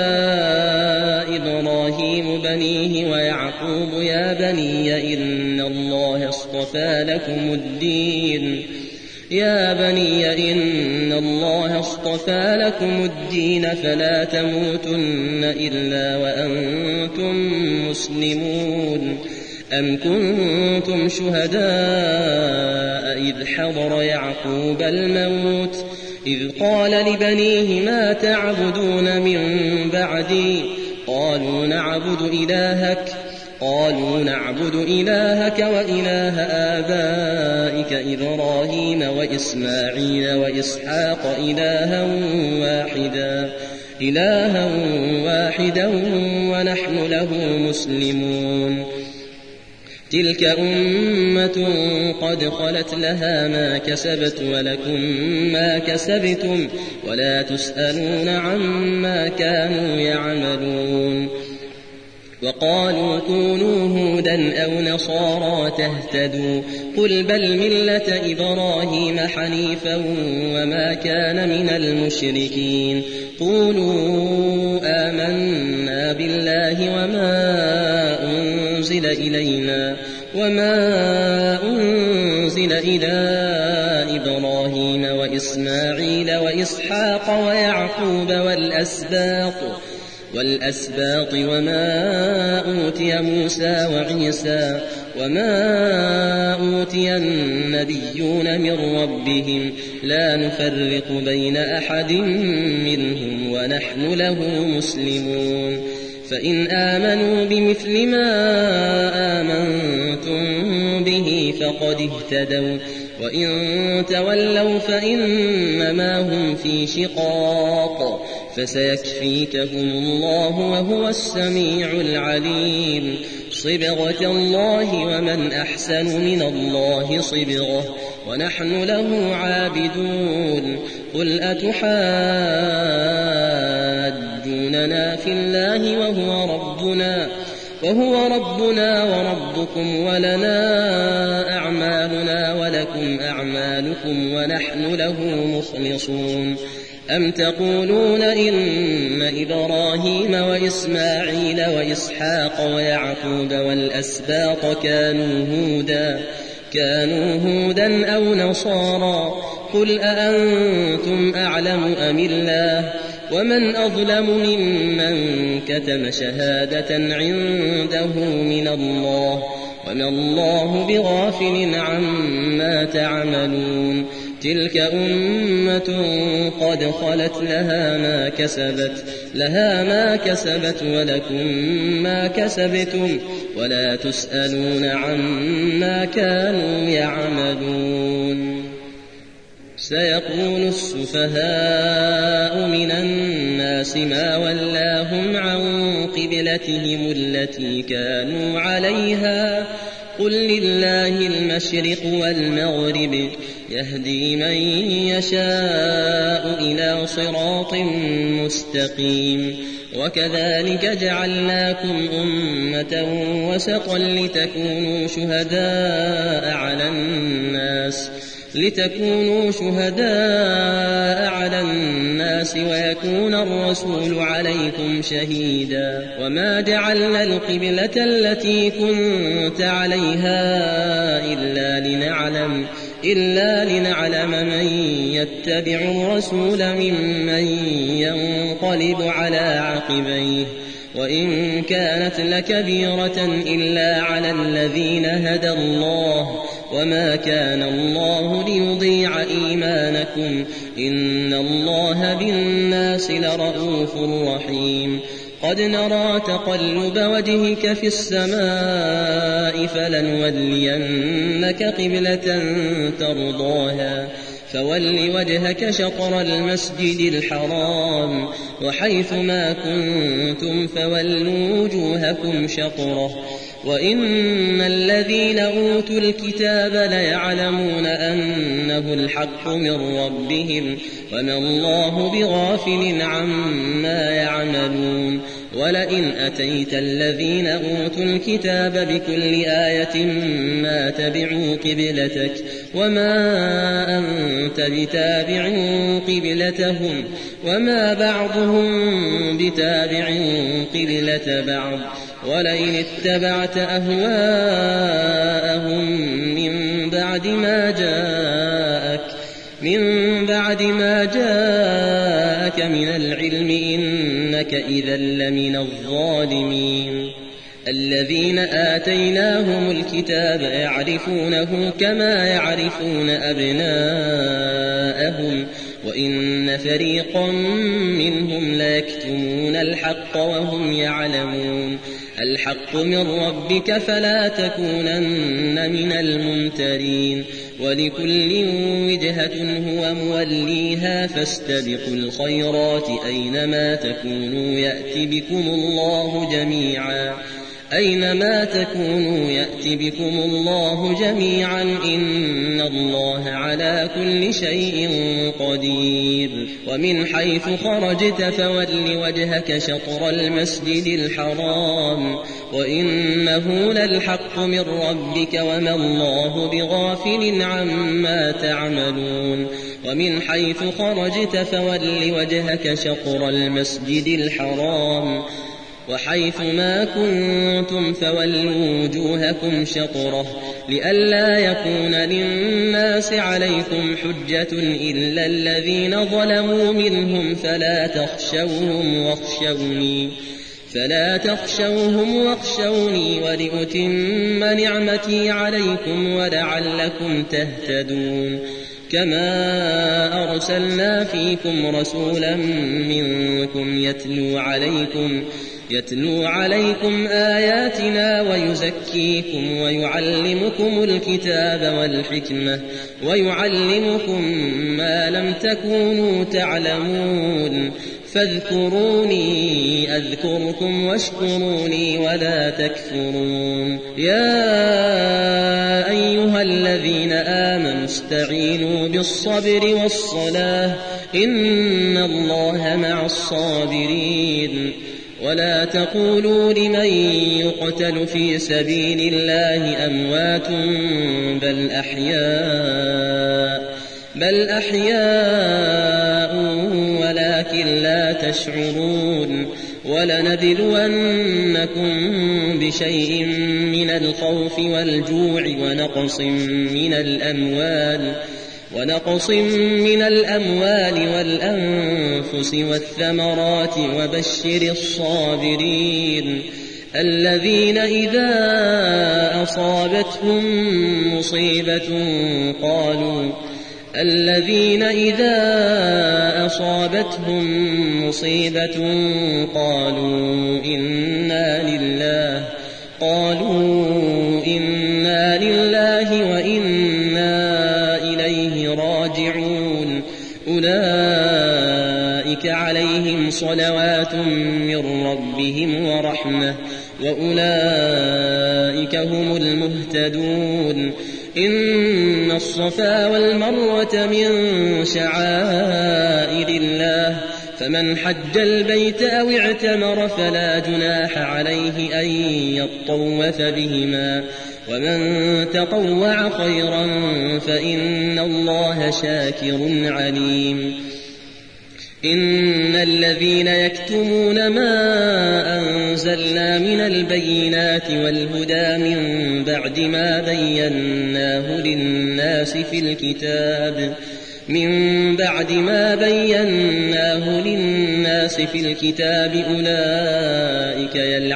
إبراهيم بنيه ويعقوب يا بني إن الله اصطفى لكم الدين فلا تموتن إلا وأنتم مسلمون أم كنتم شهداء إذ حضر يعقوب الموت إذ قال لبنيه ما تعبدون من بعدي قالوا نعبد إلهك وإله آبائك إبراهيم وإسماعيل وإسحاق إلها واحدا ونحن له مسلمون تلك أمة قد خلت لها ما كسبت ولكم ما كسبتم ولا تسألون عما كانوا يعملون وقالوا كونوا هودا أو نصارى تهتدوا قل بل ملة إبراهيم حنيفا وما كان من المشركين قولوا آمنا بالله وما أنزل إلى إبراهيم وإسماعيل وإسحاق ويعقوب والأسباط وما أوتي موسى وعيسى وما أوتي النبيون من ربهم لا نفرق بين أحد منهم ونحن له مسلمون فإن آمنوا بمثل ما آمنتم به فقد اهتدوا وإن تولوا فإنما هم في شقاق فسيكفيكهم الله وهو السميع العليم صبغة الله ومن أحسن من الله صبغة ونحن له عابدون قل أتحاجوننا في الله وهو ربنا وربكم ولنا أعمالنا ولكم أعمالكم ونحن له مخلصون أم تقولون إن إبراهيم وإسماعيل وإسحاق ويعقوب والأسباط كانوا هودا أو نصارى قل أأنتم أعلم أم الله ومن أظلم ممن كتم شهادة عنده من الله وما الله بغافل عما تعملون تلك أمة قد خلت لها ما كسبت ولكم ما كسبتم ولا تسألون عما كانوا يعملون سيقول السفهاء من الناس ما ولاهم عن قبلتهم التي كانوا عليها قل لله المشرق والمغرب يهدي من يشاء إلى صراط مستقيم وكذلك جعلناكم أمة وسطا لتكونوا شهداء على الناس ويكون الرسول عليكم شهيدا وما جعلنا القبلة التي كنت عليها إلا لنعلم من يتبع الرسول ممن ينقلب على عقبيه وإن كانت لكبيرة إلا على الذين هدى الله وما كان الله ليضيع إيمانكم إن الله بالناس لرءوف رحيم قد نرى تقلب وجهك في السماء فلنولينك قبلة ترضاها فول وجهك شطر المسجد الحرام وحيث ما كنتم فولوا وجوهكم شطره وإن الذين أوتوا الكتاب ليعلمون أنه الحق من ربهم وما الله بغافل عما يعملون ولئن أتيت الذين أوتوا الكتاب بكل آية ما تبعوا قبلتك وما أنت بتابع قبلتهم وما بعضهم بتابع قبلة بعض ولئن اتبعت أهواءهم من بعد ما جاءك من العلم إنك إذا لمن الظالمين الذين آتيناهم الكتاب يعرفونه كما يعرفون أبناءهم وإن فريقا منهم ليكتمون الحق وهم يعلمون الحق من ربك فلا تكونن من الممترين ولكل وجهة هو موليها فاستبقوا الخيرات أينما تكونوا يأت بكم الله جميعا إن الله على كل شيء قدير ومن حيث خرجت فول وجهك شطر المسجد الحرام وإنه للحق من ربك وما الله بغافل عما تعملون ومن حيث خرجت فول وجهك شطر المسجد الحرام وحيث ما كنتم فولوا وجوهكم شطره لئلا يكون للناس عليكم حجة إلا الذين ظلموا منهم فلا تخشوهم واخشوني ولأتم نعمتي عليكم ولعلكم تهتدون كما أرسلنا فيكم رسولا منكم يتلو عليكم آياتنا ويزكيكم ويعلمكم الكتاب والحكمة ويعلمكم ما لم تكونوا تعلمون فاذكروني أذكركم واشكروني ولا تكفرون يا أيها الذين آمنوا استعينوا بالصبر والصلاة إن الله مع الصابرين ولا تقولوا لمن يقتل في سبيل الله أموات بل أحياء ولكن لا تشعرون ولنبلونكم بشيء من الخوف والجوع ونقص من الأموال والأنفس والثمرات وبشر الصابرين الذين إذا أصابتهم مصيبة قالوا إنا لله وإنا إليه راجعون أولئك عليهم صلوات من ربهم ورحمة وأولئك هم المهتدون إن الصفا والمروة من شعائر الله فمن حج البيت أو اعتمر فلا جناح عليه أن يطوف بهما ومن تطوع خيرا فإن الله شاكر عليم إن الذين يكتمون ما أنزلنا من البينات والهدى من بعد ما بيناه للناس في الكتاب أولئك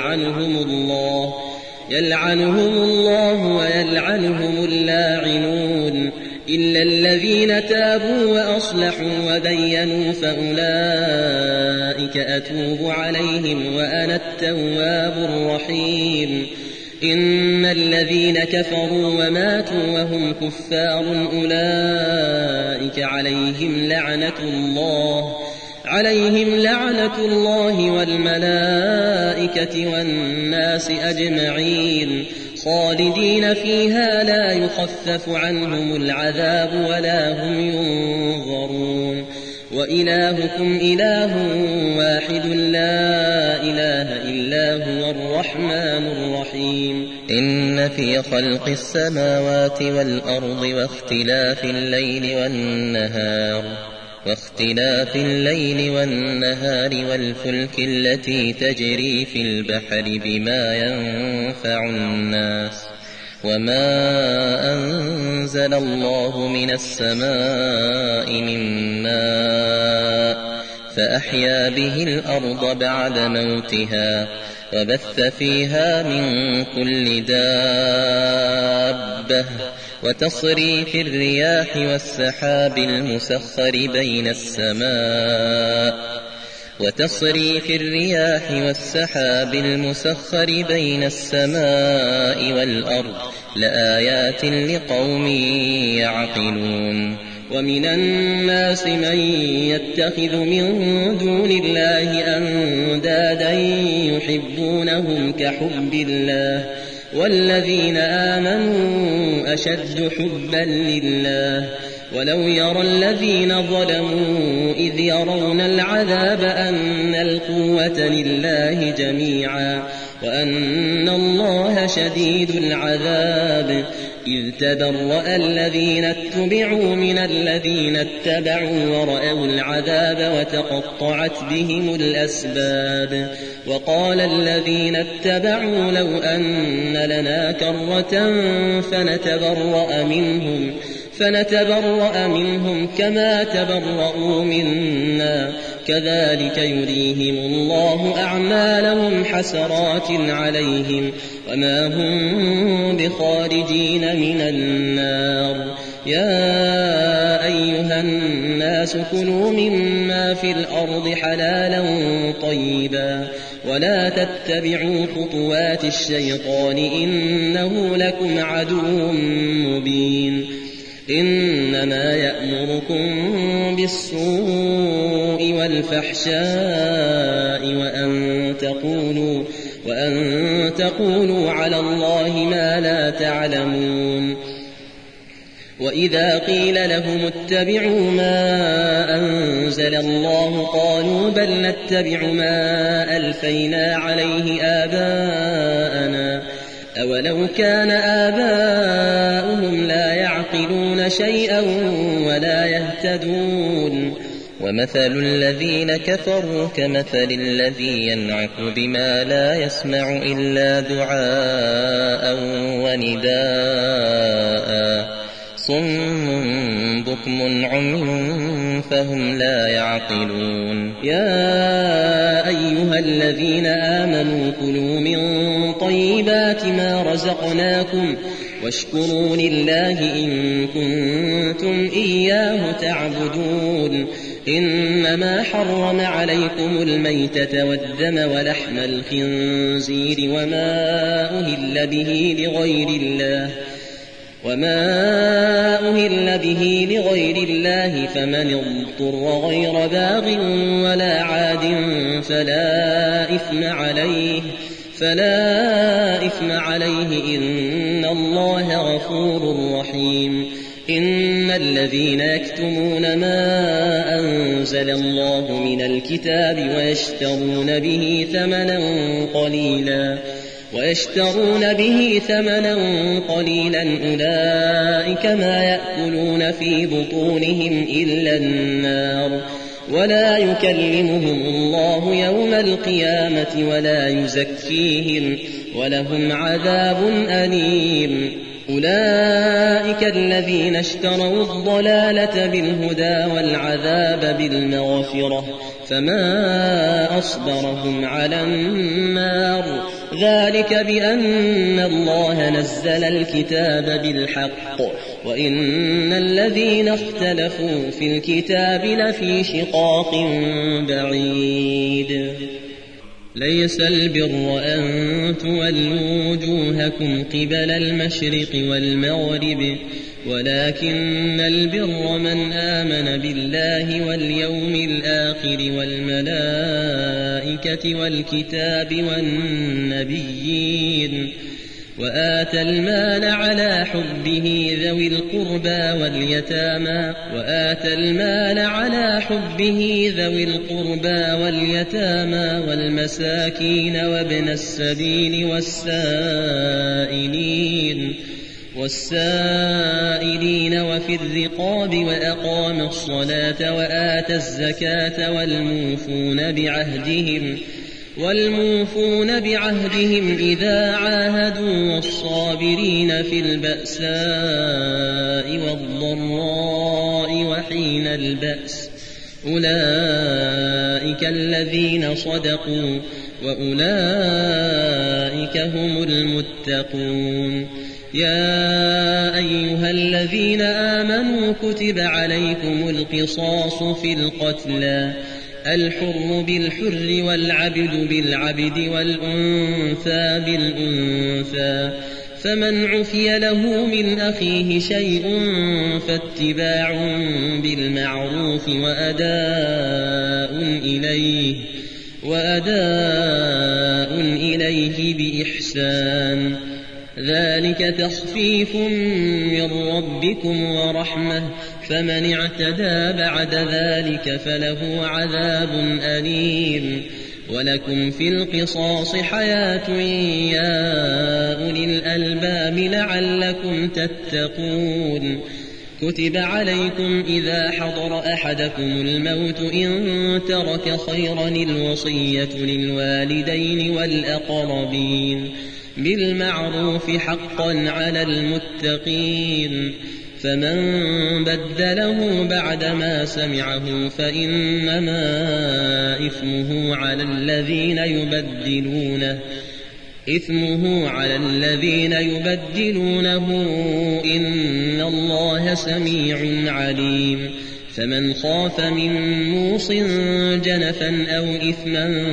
يلعنهم الله ويلعنهم اللاعنون إلا الذين تابوا وأصلحوا وبينوا فأولئك أتوب عليهم وأنا التواب الرحيم إن الذين كفروا وماتوا وهم كفار أولئك عليهم عليهم لعنة الله والملائكة والناس أجمعين خالدين فيها لا يخفف عنهم العذاب ولا هم ينظرون وإلهكم إله واحد لا إله إلا هو الرحمن الرحيم إن في خلق السماوات والأرض واختلاف الليل والنهار والفلك التي تجري في البحر بما ينفع الناس وما أنزل الله من السماء من ماء فأحيا به الأرض بعد موتها وبث فيها من كل دابة وتصريف الرياح والسحاب المسخر بين السماء والأرض لآيات لقوم يعقلون ومن الناس من يتخذ من دون الله أندادا يحبونهم كحب الله والذين آمنوا أشد حبا لله ولو يرى الذين ظلموا إذ يرون العذاب أن القوة لله جميعا وأن الله شديد العذاب إذ تبرأ الذين اتبعوا من الذين اتبعوا ورأوا العذاب وتقطعت بهم الأسباب وقال الذين اتبعوا لو أن لنا كرة فنتبرأ منهم كما تبرؤوا منا كذلك يريهم الله أعمالهم حسرات عليهم وما هم بخارجين من النار يا أيها الناس كلوا مما في الأرض حلالا طيبا ولا تتبعوا خطوات الشيطان إنه لكم عدو مبين إنما يأمركم بالسوء والفحشاء وأن تقولوا على الله ما لا تعلمون وإذا قيل لهم اتبعوا ما أنزل الله قالوا بل نتبع ما ألفينا عليه آباءنا أولو كان آباؤهم لا يعقلون شيئا ولا يهتدون ومثل الذين كفروا كمثل الذي ينعق بما لا يسمع إلا دعاء ونداء صم بكم عمي فهم لا يعقلون يا أيها الذين آمنوا كلوا من طيبات ما رزقناكم واشكروا لله إن كنتم إياه تعبدون إنما حرم عليكم الميتة والدم ولحم الخنزير وما أهل به لغير الله فمن اضطر غير باغ ولا عاد فلا إثم عليه إن الله غفور رحيم إن الذين يكتمون ما أنزل الله من الكتاب ويشترون به ثمنا قليلا أولئك ما يأكلون في بطونهم إلا النار ولا يكلمهم الله يوم القيامة ولا يزكيهم ولهم عذاب أليم أولئك الذين اشتروا الضلالة بالهدى والعذاب بالمغفرة فما أصبرهم على النار ذلك بأن الله نزل الكتاب بالحق وإن الذين اختلفوا في الكتاب لفي شقاق بعيد ليس البر أن تولوا وجوهكم قبل المشرق والمغرب ولكن البر من آمن بالله واليوم الآخر والملائكة والكتاب والنبيين وآتى المال على حبه ذوي القربى واليتامى والمساكين وابن السبيل والسائلين وفي الرقاب وأقام الصلاة وآتى الزكاة والموفون بعهدهم إذا عاهدوا والصابرين في البأساء والضراء وحين البأس أولئك الذين صدقوا وأولئك هم المتقون. يا أيها الذين آمنوا كتب عليكم القصاص في القتلى الحر بالحر والعبد بالعبد والأنثى بالأنثى فمن عفي له من أخيه شيء فاتباع بالمعروف وأداء إليه بإحسان ذلك تخفيف من ربكم ورحمة فمن اعتدى بعد ذلك فله عذاب أليم. ولكم في القصاص حياة يا أولي الألباب لعلكم تتقون. كتب عليكم إذا حضر أحدكم الموت إن ترك خيرا الوصية للوالدين والأقربين بالمعروف حقا على المتقين فمن بدله بعدما سمعه فإنما إثمه على الذين يبدلونه إن الله سميع عليم. فمن خاف من موص جنفا أو إثما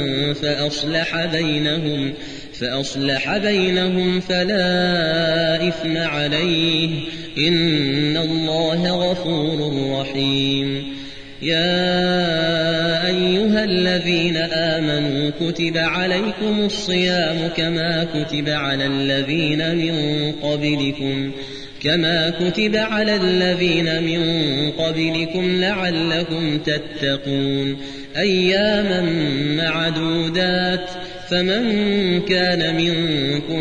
فأصلح بينهم فلا إثم عليه إن الله غفور رحيم. يا أيها الذين آمنوا كتب عليكم الصيام كما كتب على الذين من قبلكم لعلكم تتقون أياما معدودات فمن كان منكم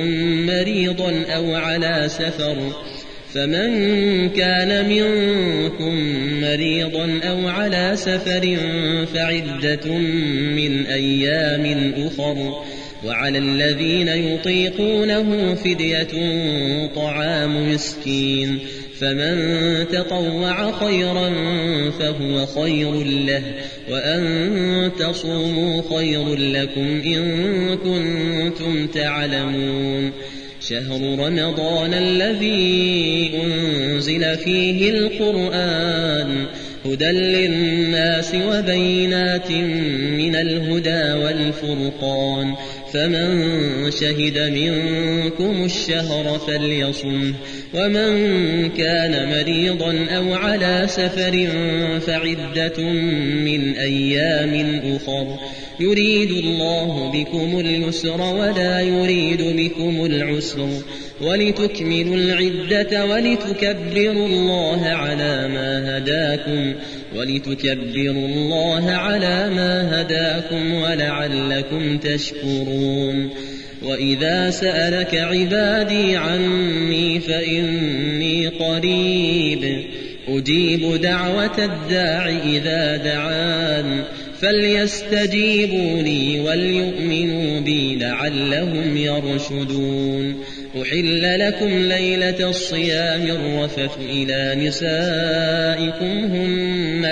مريضا أو على سفر فعدة من أيام أخر وعلى الذين يطيقونه فدية طعام مسكين فمن تطوع خيرا فهو خير له وأن تصوموا خير لكم إن كنتم تعلمون. شهر رمضان الذي أنزل فيه القرآن هدى للناس وبينات من الهدى والفرقان فمن شهد منكم الشهر فليصمه ومن كان مريضا أو على سفر فعدة من أيام أخر يريد الله بكم اليسر ولا يريد بكم العسر ولتكملوا العدة ولتكبروا الله على ما هداكم ولعلكم تشكرون. وإذا سألك عبادي عني فإني قريب أجيب دعوة الداع إذا دعان فليستجيبوا لي وليؤمنوا بي لعلهم يرشدون. أحل لكم ليلة الصيام الرفث إلى نسائكم هن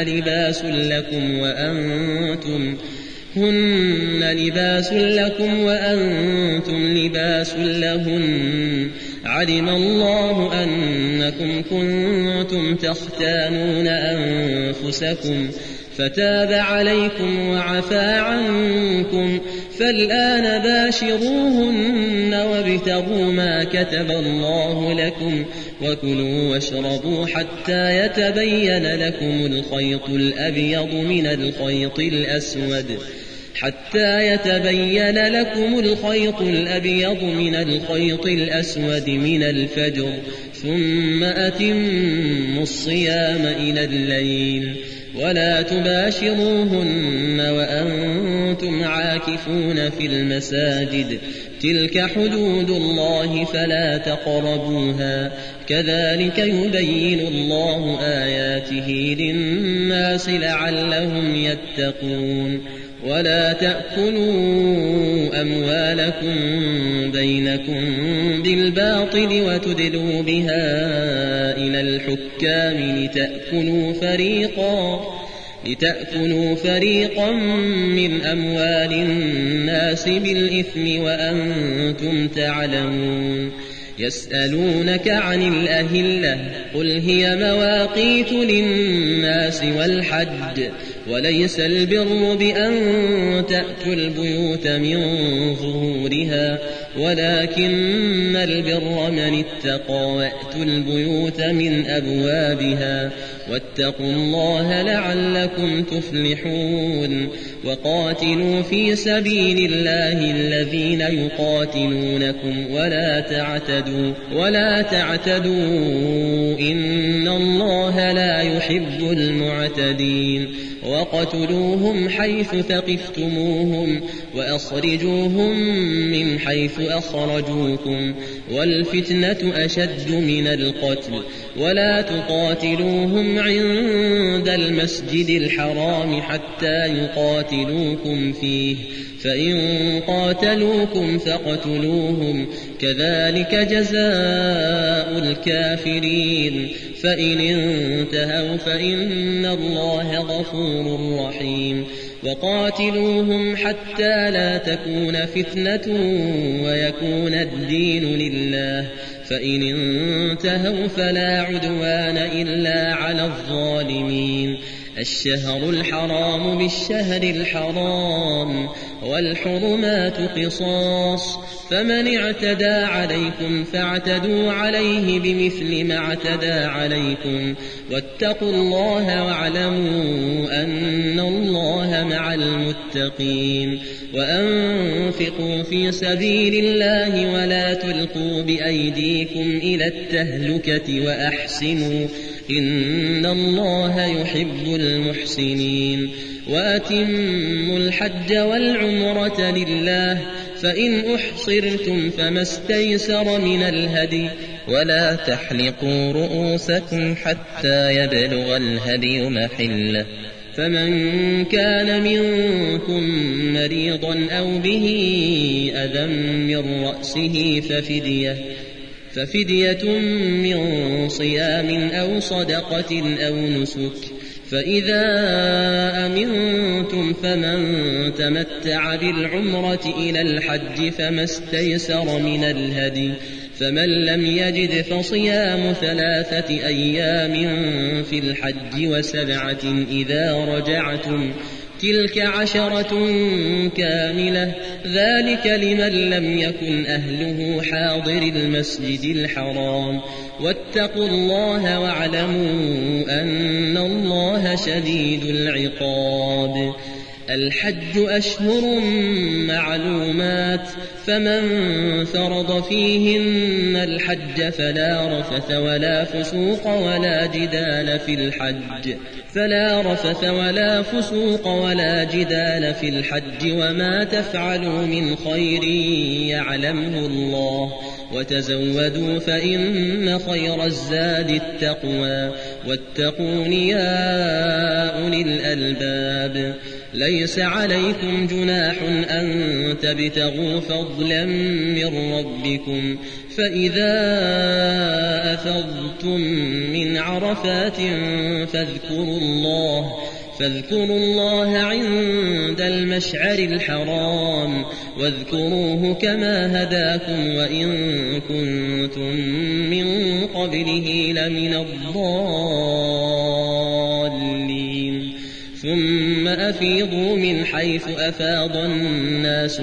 لباس لكم وأنتم لباس لهن علم الله أنكم كنتم تختانون أنفسكم فتاب عليكم وعفى عنكم فالآن باشروهن وابتغوا ما كتب الله لكم وكلوا واشربوا حتى يتبين لكم الخيط الأبيض من الخيط الأسود من الفجر ثم أتموا الصيام إلى الليل ولا تباشروهن وأنتم عاكفون في المساجد تلك حدود الله فلا تقربوها كذلك يبين الله آياته للناس لعلهم يتقون ولا تأكلوا أموالكم بينكم بالباطل وتدلوا بها إلى الحكام لتأكلوا فريقا من أموال الناس بالإثم وأنتم تعلمون يسألونك عن الأهلة قل هي مواقيت للناس والحج وليس البر بأن تأتوا البيوت من ظهورها ولكن البر من اتقى وأتوا البيوت من أبوابها واتقوا الله لعلكم تفلحون وقاتلوا في سبيل الله الذين يقاتلونكم ولا تعتدوا إن الله لا يحب المعتدين وقتلوهم حيث ثقفتموهم وأخرجوهم من حيث أخرجوكم والفتنة أشد من القتل ولا تقاتلوهم عند المسجد الحرام حتى يقاتلوكم فيه فإن قاتلوكم فاقتلوهم كذلك جزاء الكافرين فإن انتهوا فإن الله غفور رحيم وقاتلوهم حتى لا تكون فتنة ويكون الدين لله فإن انتهوا فلا عدوان إلا على الظالمين الشهر الحرام بالشهر الحرام والحرمات قصاص فمن اعتدى عليكم فاعتدوا عليه بمثل ما اعتدى عليكم واتقوا الله واعلموا أن الله مع المتقين وأنفقوا في سبيل الله ولا تلقوا بأيديكم إلى التهلكة وأحسنوا إن الله يحب المحسنين وأتموا الحج والعمرة لله فإن أحصرتم فما استيسر من الهدي ولا تحلقوا رؤوسكم حتى يبلغ الهدي محله فمن كان منكم مريضا أو به أذى من رأسه ففدية من صيام أو صدقة أو نسك فإذا أمنتم فمن تمتع بالعمرة إلى الحج فما استيسر من الهدي فمن لم يجد فصيام 3 أيام في الحج و7 إذا رجعتم تلك 10 كاملة ذلك لمن لم يكن أهله حاضر المسجد الحرام واتقوا الله واعلموا أن الله شديد العقاب الحج أشهر معلومات فمن فرض فيهن الحج فلا رفث ولا فسوق ولا جدال في الحج وما تفعلوا من خير يعلمه الله وتزودوا فإن خير الزاد التقوى واتقون يا أولي الألباب ليس عليكم جناح أن تبتغوا فضلا من ربكم فإذا أفضتم من عرفات فاذكروا الله عند المشعر الحرام واذكروه كما هداكم وإن كنتم من قبله لمن الضالين ثم أفيضوا من حيث أفاض الناس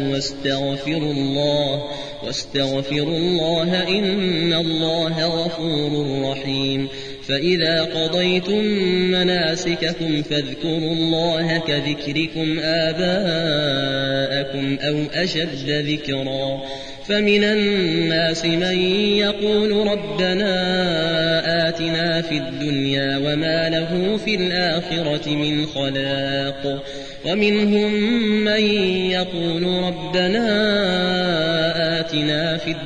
واستغفروا الله إن الله غفور رحيم. فإذا قضيتم مناسككم فاذكروا الله كذكركم آباءكم أو أشد ذكرا. فمن الناس من يقول ربنا آتنا في الدنيا وما له في الآخرة من خلاق، ومنهم من يقول ربنا آتنا في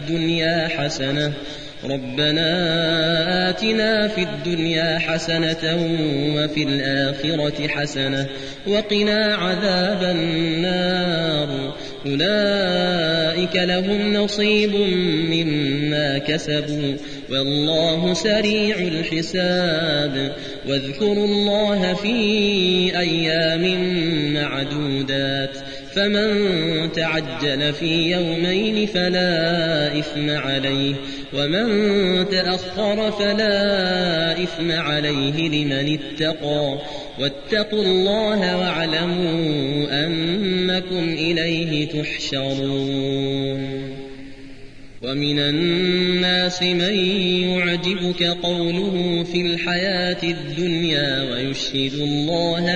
الدنيا حسنة وفي الآخرة حسنة وقنا عذاب النار. أولئك لهم نصيب مما كسبوا والله سريع الحساب. واذكروا الله في أيام معدودات، فمن تعجل في يومين فلا إثم عليه، ومن تأخر فلا إثم عليه لمن اتقى. واتقوا الله واعلموا أنكم إليه تحشرون. ومن الناس من يعجبك قوله في الحياة الدنيا ويشهد الله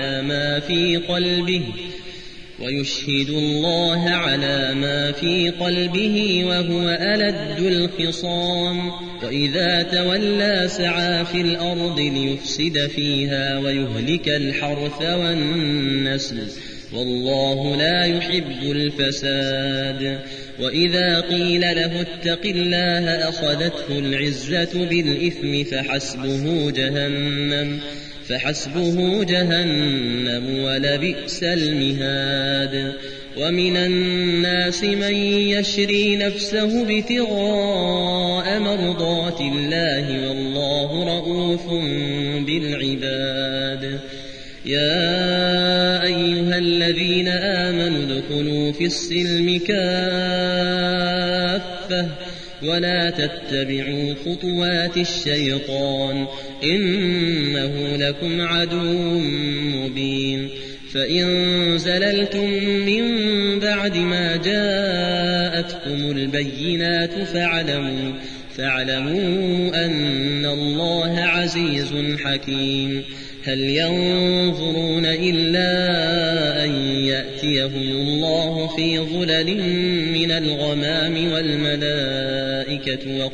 على ما في قلبه وهو ألد الخصام. وإذا تولى سعى في الأرض ليفسد فيها ويهلك الحرث والنسل والله لا يحب الفساد. وإذا قيل له اتق الله أخذته العزة بالإثم فحسبه جهنم ولبئس المهاد. ومن الناس من يشري نفسه ابتغاء مرضات الله والله رؤوف بالعباد. يا أيها الذين آمنوا ادخلوا في السلم كافة ولا تتبعوا خطوات الشيطان إنه لكم عدو مبين. فإن زللتم من بعد ما جاءتكم البينات فاعلموا أن الله عزيز حكيم. هل ينظرون إلا أن يأتيهم الله في ظلل من الغمام والملائكة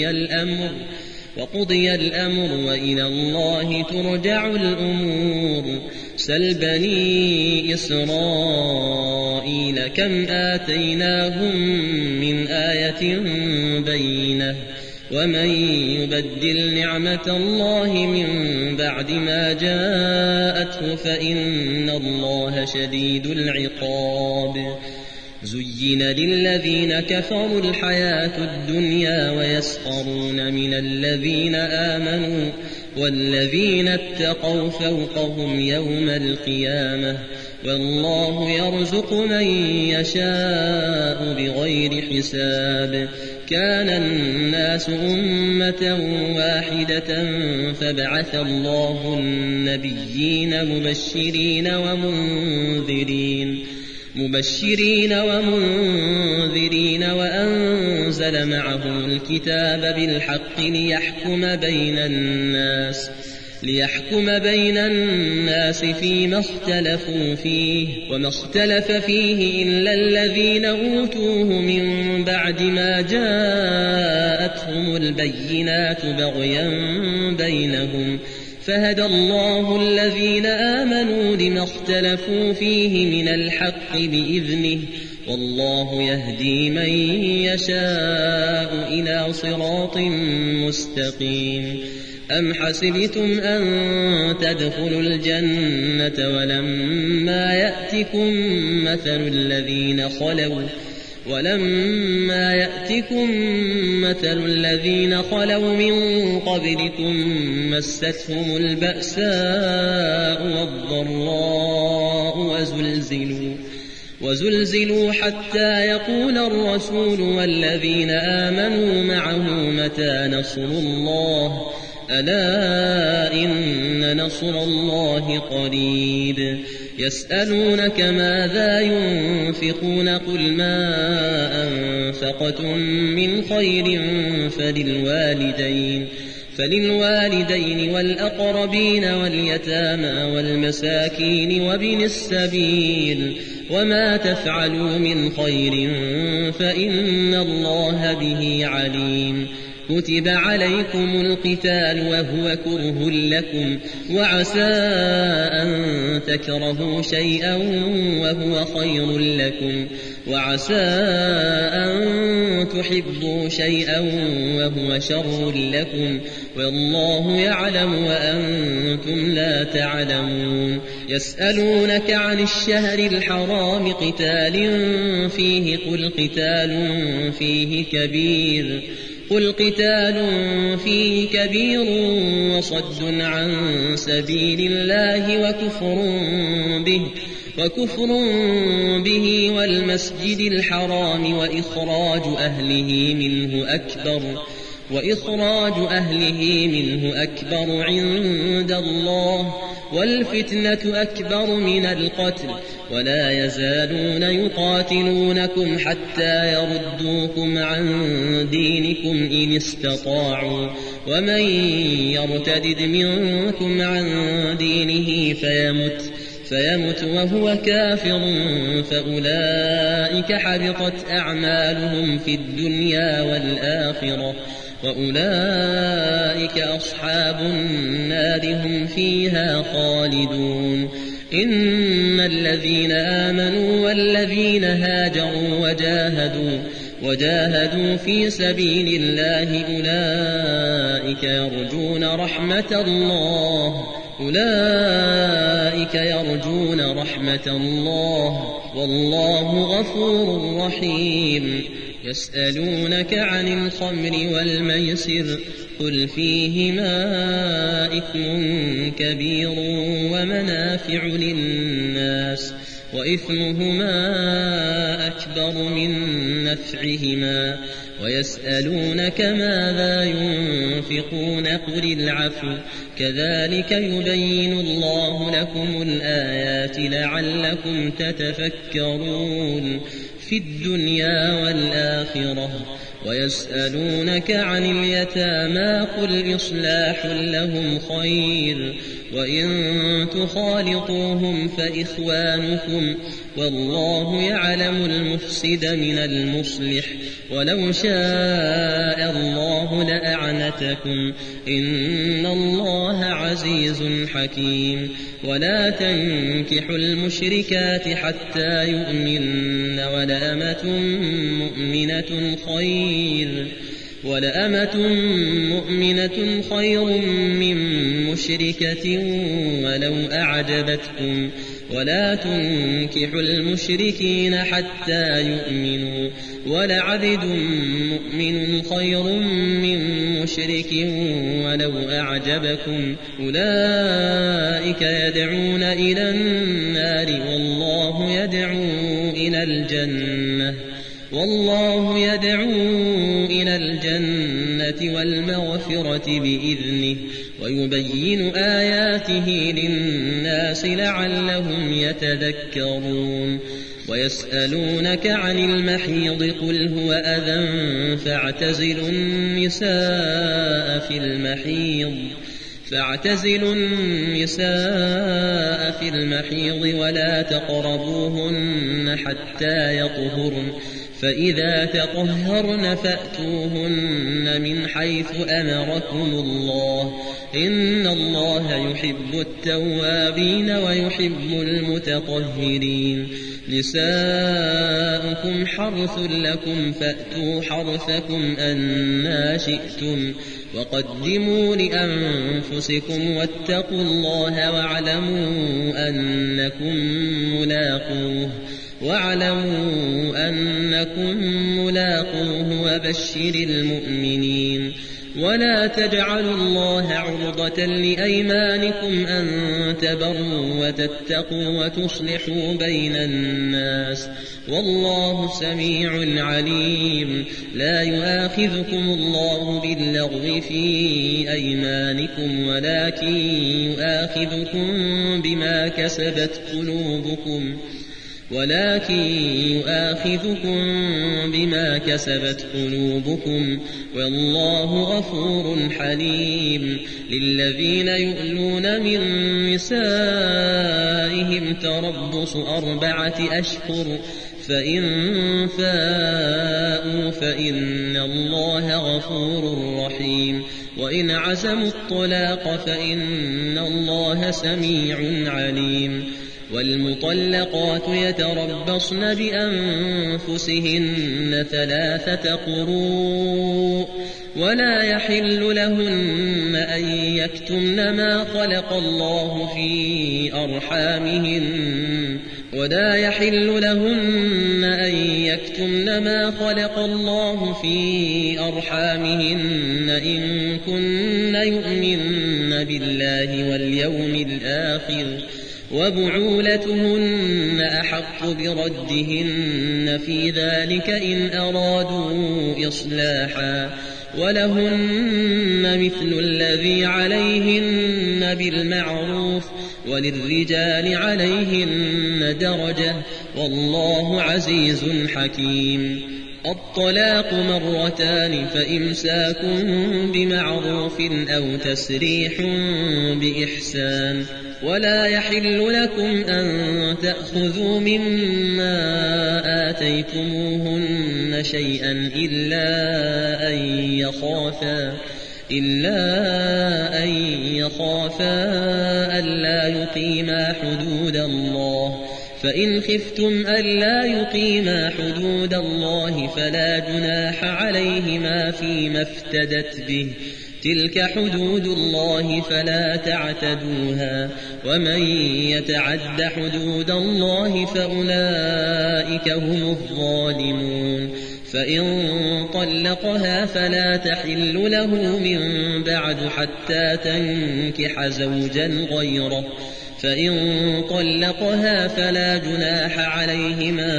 وقضي الأمر وإلى الله ترجع الأمور. سل بني إسرائيل كم آتيناهم من آية بينة ومن يبدل نعمة الله من بعد ما جاءته فإن الله شديد العقاب. زين للذين كفروا الحياة الدنيا ويسخرون من الذين آمنوا والذين اتقوا فوقهم يوم القيامة والله يرزق من يشاء بغير حساب. كان الناس أمة واحدة فبعث الله النبيين مبشرين ومنذرين وأنزل معهم الكتاب بالحق ليحكم بين الناس فيما اختلفوا فيه وما اختلف فيه إلا الذين أوتوه من بعد ما جاءتهم البينات بغيا بينهم فهدى الله الذين آمنوا لما اختلفوا فيه من الحق بإذنه والله يهدي من يشاء إلى صراط مستقيم. أم حسبتم أن تدخلوا الجنة ولما يأتكم مثل الذين خلوا من قبلكم مستهم البأساء والضراء وزلزلوا حتى يقول الرسول والذين آمنوا معه متى نصر الله ألا إن نصر الله قريب يسألونك ماذا ينفقون قل ما أنفقتم من خير فللوالدين والأقربين واليتامى والمساكين وابن السبيل وما تفعلوا من خير فإن الله به عليم كتب عليكم القتال وهو كره لكم وعسى أن تكرهوا شيئا وهو خير لكم وعسى أن تحبوا شيئا وهو شر لكم والله يعلم وأنتم لا تعلمون يسألونك عن الشهر الحرام قتال فيه قل قتال فيه كبير وصد عن سبيل الله وكفر به والمسجد الحرام وإخراج أهله منه أكبر عند الله والفتنة أكبر من القتل ولا يزالون يقاتلونكم حتى يردوكم عن دينكم إن استطاعوا ومن يرتد منكم عن دينه فيمت وهو كافر فأولئك حبطت أعمالهم في الدنيا والآخرة وأولئك أصحاب النار هم فيها خالدون إن الذين آمنوا والذين هاجروا وجاهدوا في سبيل الله أولئك يرجون رحمة الله والله غفور رحيم يسألونك عن الخمر والميسر قل فيهما إثم كبير ومنافع للناس وإثمهما أكبر من نفعهما ويسألونك ماذا ينفقون قل العفو كذلك يبين الله لكم الآيات لعلكم تتفكرون في الدنيا والآخرة ويسألونك عن اليتامى قل إصلاح لهم خير وإن تخالطوهم فإخوانكم والله يعلم المفسد من المصلح ولو شاء الله لأعنتكم إن الله عزيز حكيم ولا تنكحوا المشركات حتى يؤمن ولأمة مؤمنة خير من مشركة ولو أعجبتكم ولا تنكحوا المشركين حتى يؤمنوا ولعبد مؤمن خير من مشرك ولو أعجبكم أولئك يدعون إلى النار والله يدعو إلى الجنة والمغفرة بإذنه ويبين آياته للناس لعلهم يتذكرون ويسألونك عن المحيض قل هو أذى فاعتزلوا النساء في المحيض ولا تقربوهن حتى يطهرن فإذا تطهرن فأتوهن من حيث أمركم الله إن الله يحب التوابين ويحب المتطهرين نساؤكم حرث لكم فأتوا حرثكم أنى شئتم وقدموا لأنفسكم واتقوا الله واعلموا أنكم ملاقوه وبشر المؤمنين ولا تجعلوا الله عرضة لأيمانكم أن تبروا وتتقوا وتصلحوا بين الناس والله سميع عليم. لا يؤاخذكم الله باللغو في أيمانكم ولكن يؤاخذكم بما كسبت قلوبكم والله غفور حليم. للذين يؤلون من نسائهم تربص 4 أشهر فإن فاءوا فإن الله غفور رحيم. وإن عزموا الطلاق فإن الله سميع عليم. والمطلقات يتربصن بأنفسهن 3 قروء ولا يحل لهن أن يكتمن ما خلق الله في أرحامهن إن كن يؤمن بالله واليوم الآخر وبعولتهن أحق بردهن في ذلك إن أرادوا إصلاحا ولهن مثل الذي عليهن بالمعروف وللرجال عليهن درجة والله عزيز حكيم. الطلاق 2 فإمساك بمعروف أو تسريح بإحسان. ولا يحل لكم أن تأخذوا مما آتيتموهن شيئا إلا أن يخافا ألا يقيما حدود الله. فإن خفتم ألا يقيما حدود الله فلا جناح عليهما فيما افتدت به. تلك حدود الله فلا تعتدوها ومن يتعد حدود الله فأولئك هم الظالمون. فإن طلقها فلا تحل له من بعد حتى تنكح زوجا غيره. فإن طلقها فلا جناح عليهما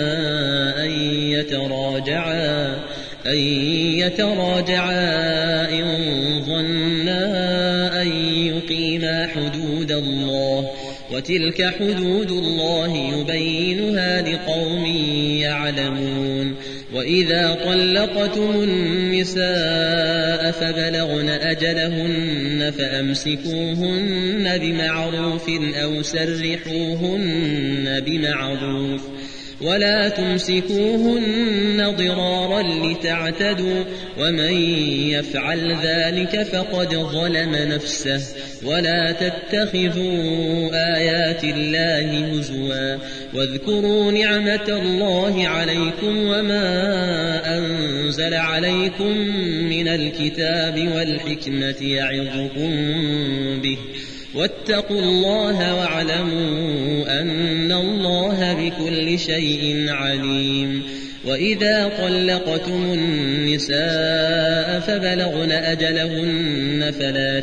أن يتراجعا إن ظنا أن يقيما حدود الله وتلك حدود الله يبينها لقوم يعلمون. وإذا طلقتم النساء فبلغن أجلهن فأمسكوهن بمعروف أو سرحوهن بمعروف ولا تمسكوهن ضرارا لتعتدوا ومن يفعل ذلك فقد ظلم نفسه. ولا تتخذوا آيات الله هزوا واذكروا نعمة الله عليكم وما أنزل عليكم من الكتاب والحكمة يعظكم به واتقوا الله واعلموا أن الله بكل شيء عليم. وإذا طلقتم النساء فبلغن أجلهن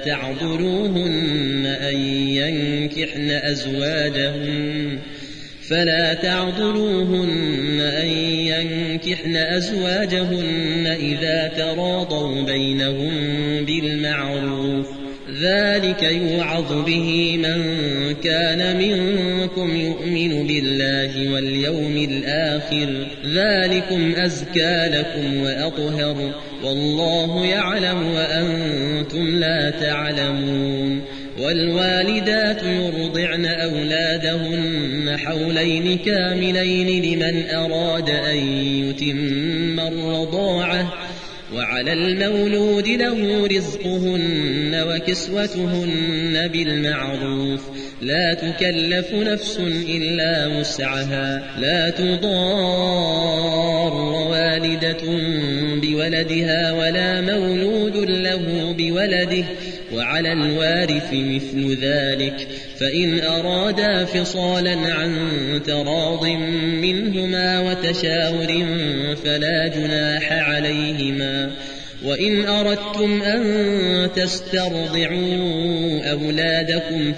فلا تعضلوهن أن ينكحن أزواجهن إذا تراضوا بينهم بالمعروف. ذلك يوعظ به من كان منكم يؤمن بالله واليوم الآخر ذلكم أزكى لكم وأطهر والله يعلم وأنتم لا تعلمون. والوالدات يرضعن أولادهن حولين كاملين لمن أراد أن يتم الرضاعة وعلى المولود له رزقهن وكسوتهن بالمعروف لا تكلف نفس إلا وسعها لا تضار والدة بولدها ولا مولود له بولده وعلى الوارث مثل ذلك فإن أرادا فصالا عن تراض منهما وتشاور فلا جناح عليهما وإن أردتم أن تسترضعوا أولادكم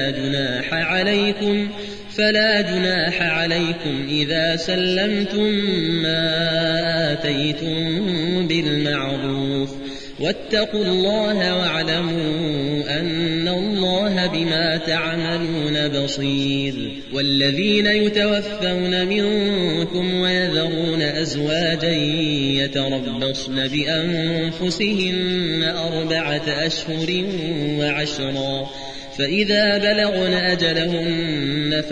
فلا جناح عليكم إذا سلمتم ما آتيتم بالمعروف واتقوا الله واعلموا أن الله بما تعملون بصير. والذين يتوفون منكم ويذرون أزواجا يتربصن بأنفسهن 4 أشهر وعشرا فإذا بلغن أجلهن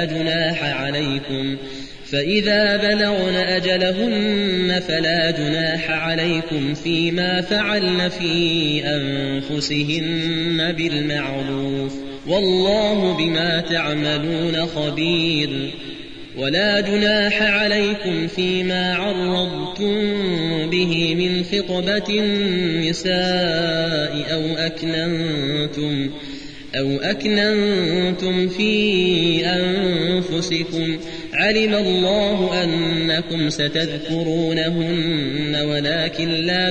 فلا جناح عليكم فيما فعلن في أنفسهن بالمعروف والله بما تعملون خبير. ولا جناح عليكم فيما عرضتم به من خطبة النساء أو أكننتم في أنفسكم علم الله أنكم ستذكرونهن ولكن لا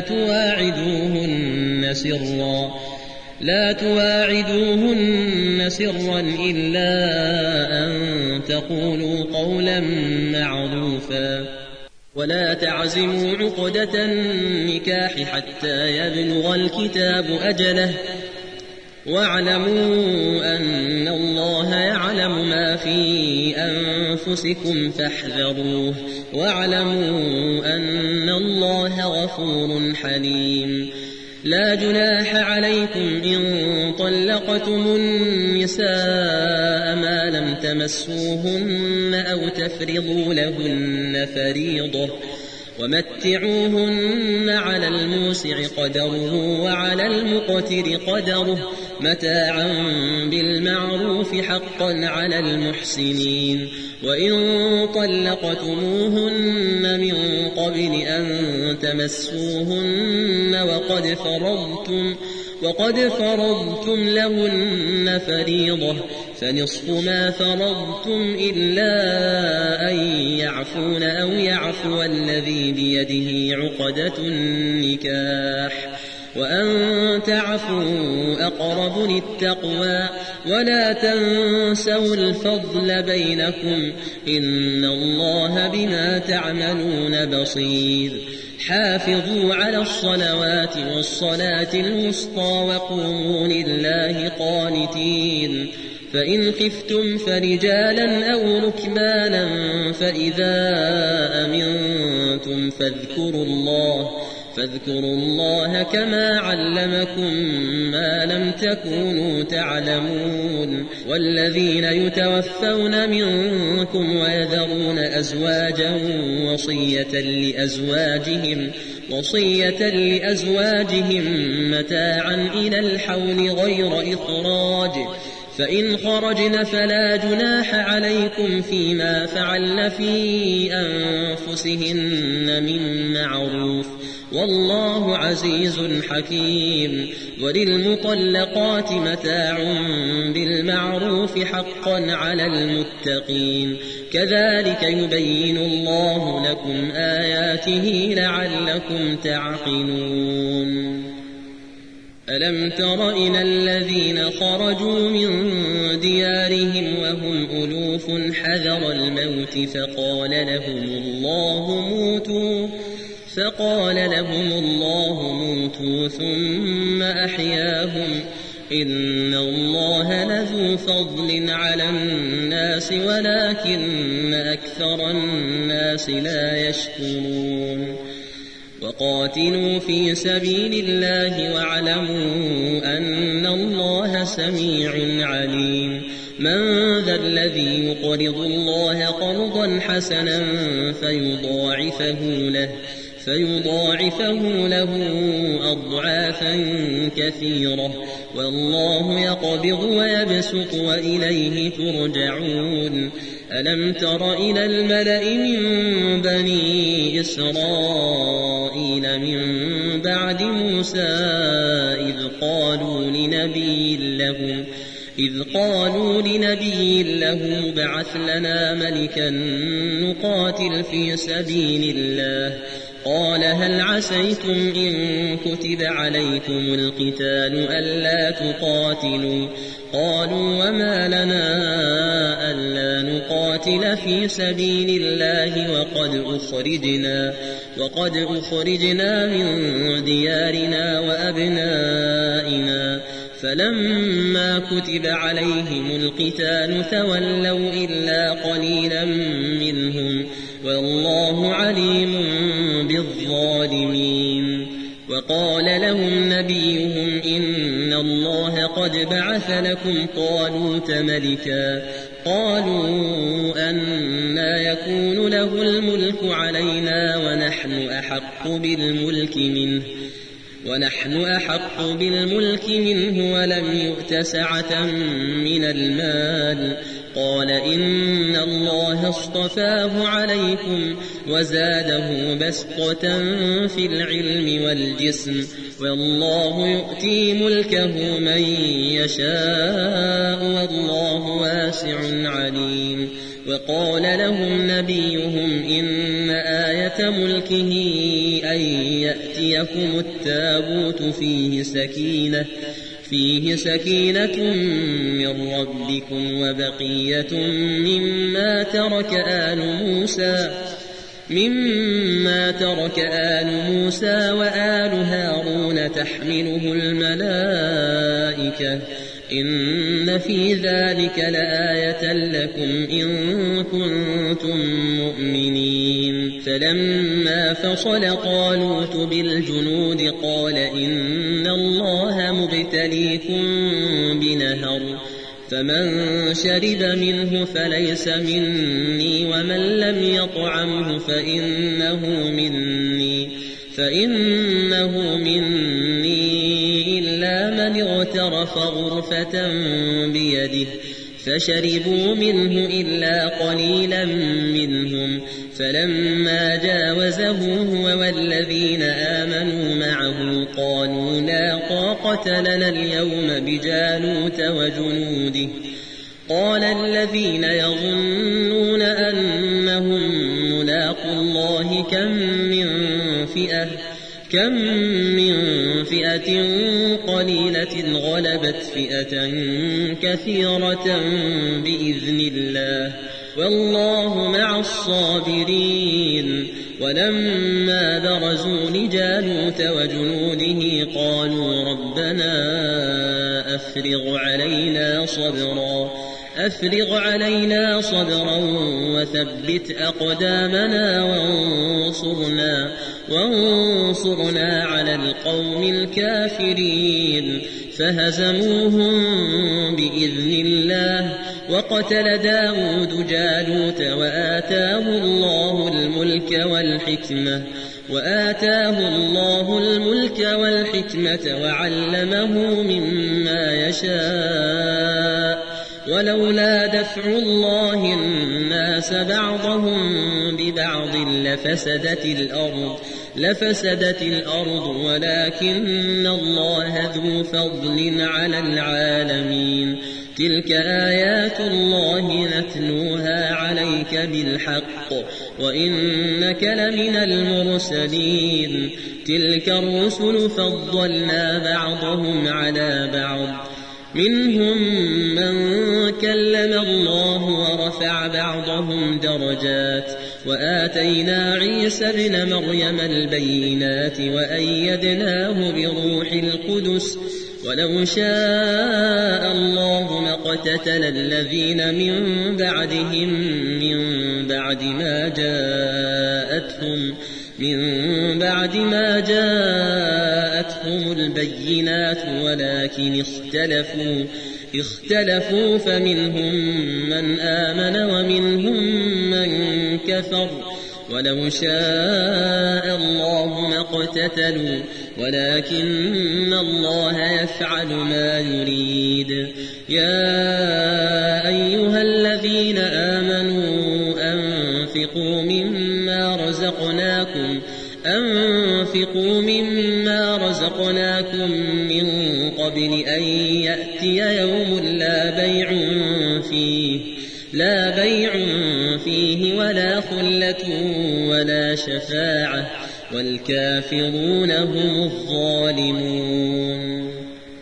تواعدوهن سرا إلا أن تقولوا قولا معروفا ولا تعزموا عقدة النكاح حتى يبلغ الكتاب أجله واعلموا أن الله يعلم ما في أنفسكم فاحذروه واعلموا أن الله غفور حليم. لا جناح عليكم إن طلقتم النساء ما لم تمسوهن أو تفرضوا لهن فريضة ومتعوهن على الموسع قدره وعلى المقتر قدره متاعا بالمعروف حقا على المحسنين. وإن طلقتموهن من قبل أن تمسوهن وقد فرضتم لهن فريضة فنصف ما فرضتم إلا أن يعفون أو يعفو الذي بيده عقدة النكاح وأن تعفوا أقرب للتقوى ولا تنسوا الفضل بينكم إن الله بما تعملون بصير. حافظوا على الصلوات والصلاة الوسطى وقوموا لله قانتين. فإن خفتم فرجالا أو ركبانا فإذا أمنتم فاذكروا الله كما علمكم ما لم تكونوا تعلمون. والذين يتوفون منكم ويذرون أزواجا وصية لأزواجهم متاعا إلى الحول غير إخراج فإن خرجن فلا جناح عليكم فيما فعلن في أنفسهن من معروف والله عزيز حكيم. وللمطلقات متاع بالمعروف حقا على المتقين كذلك يبين الله لكم آياته لعلكم تعقلون. ألم تر إلى الذين خرجوا من ديارهم وهم ألوف حذر الموت فقال لهم الله موتوا ثم أحياهم إن الله لذو فضل على الناس ولكن أكثر الناس لا يشكرون. وقاتلوا في سبيل الله واعلموا أن الله سميع عليم. من ذا الذي يقرض الله قرضا حسنا فيضاعفه له أضعافا كثيرة والله يقبض ويبسط وإليه ترجعون. ألم تر إلى الملأ من بني إسرائيل من بعد موسى إذ قالوا لنبي له ابعث لنا ملكا نقاتل في سبيل الله قال هل عسيتم إن كتب عليكم القتال ألا تقاتلوا قالوا وما لنا ألا نقاتل في سبيل الله وقد أخرجنا من ديارنا وأبنائنا فلما كتب عليهم القتال تولوا إلا قليلا منهم والله عليم بالظالمين وقال لهم نبيهم إن الله قد بعث لكم طالوت ملكا قالوا أنى يكون له الملك علينا ونحن أحق بالملك منه ولم يؤت سعة من المال قال إن الله اصطفاه عليكم وزاده بسطة في العلم والجسم والله يؤتي ملكه من يشاء والله واسع عليم وقال لهم نبيهم إن آية ملكه أن يأتيكم التابوت فيه سكينة من ربكم وبقية مما ترك آل موسى وآل هارون تحمله الملائكة إن في ذلك لآية لكم إن كنتم مؤمنين فلما فصل طالوت بالجنود قال إن الله مبتليكم بنهر فمن شرب منه فليس مني ومن لم يطعمه فإنه مني إلا من اغترف غرفة بيده فشربوا منه إلا قليلا منهم فلما جاوزه هو والذين آمنوا معه قالوا لا طاقة لنا اليوم بجالوت وجنوده قال الذين يظنون أنهم ملاقو الله كم من فئة قليلة غلبت فئة كثيرة بإذن الله والله مع الصابرين ولما برزوا لجالوت وجنوده قالوا ربنا أفرغ علينا صبرا وثبت أقدامنا وانصرنا على القوم الكافرين فهزموهم بإذن الله وقتل داود جالوت وآتاه الله الملك والحكمة وعلمه مما يشاء ولولا دفع الله الناس بعضهم ببعض لفسدت الأرض ولكن الله ذو فضل على العالمين تلك آيات الله نتلوها عليك بالحق وإنك لمن المرسلين تلك الرسل فضلنا بعضهم على بعض منهم من كلم الله ورفع بعضهم درجات وآتينا عيسى ابن مريم البينات وأيدناه بروح القدس ولو شاء الله ما اقتتل الذين من بعد ما جاءتهم البينات ولكن اختلفوا فمنهم من آمن ومنهم من كفر ولو شاء الله ما اقتتلوا ولكن الله يفعل ما يريد يا أيها الذين آمنوا أنفقوا مما رزقناكم من قبل أن يأتي يوم لا بيع فيه ولا خلة ولا شفاعة والكافرون هم الظالمون.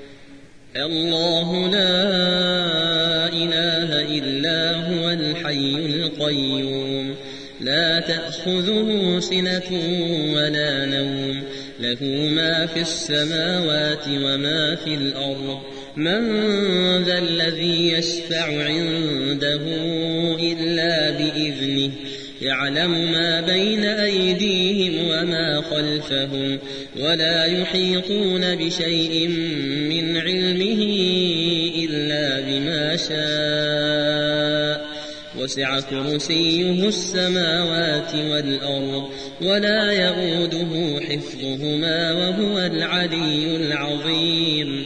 الله لا إله إلا هو الحي القيوم لا تأخذه سنة ولا نوم له ما في السماوات وما في الأرض من ذا الذي يشفع عنده إلا بإذنه يعلم ما بين أيديهم وما خلفهم ولا يحيطون بشيء من علمه إلا بما شاء وسع كرسيه السماوات والأرض ولا يئوده حفظهما وهو العلي العظيم.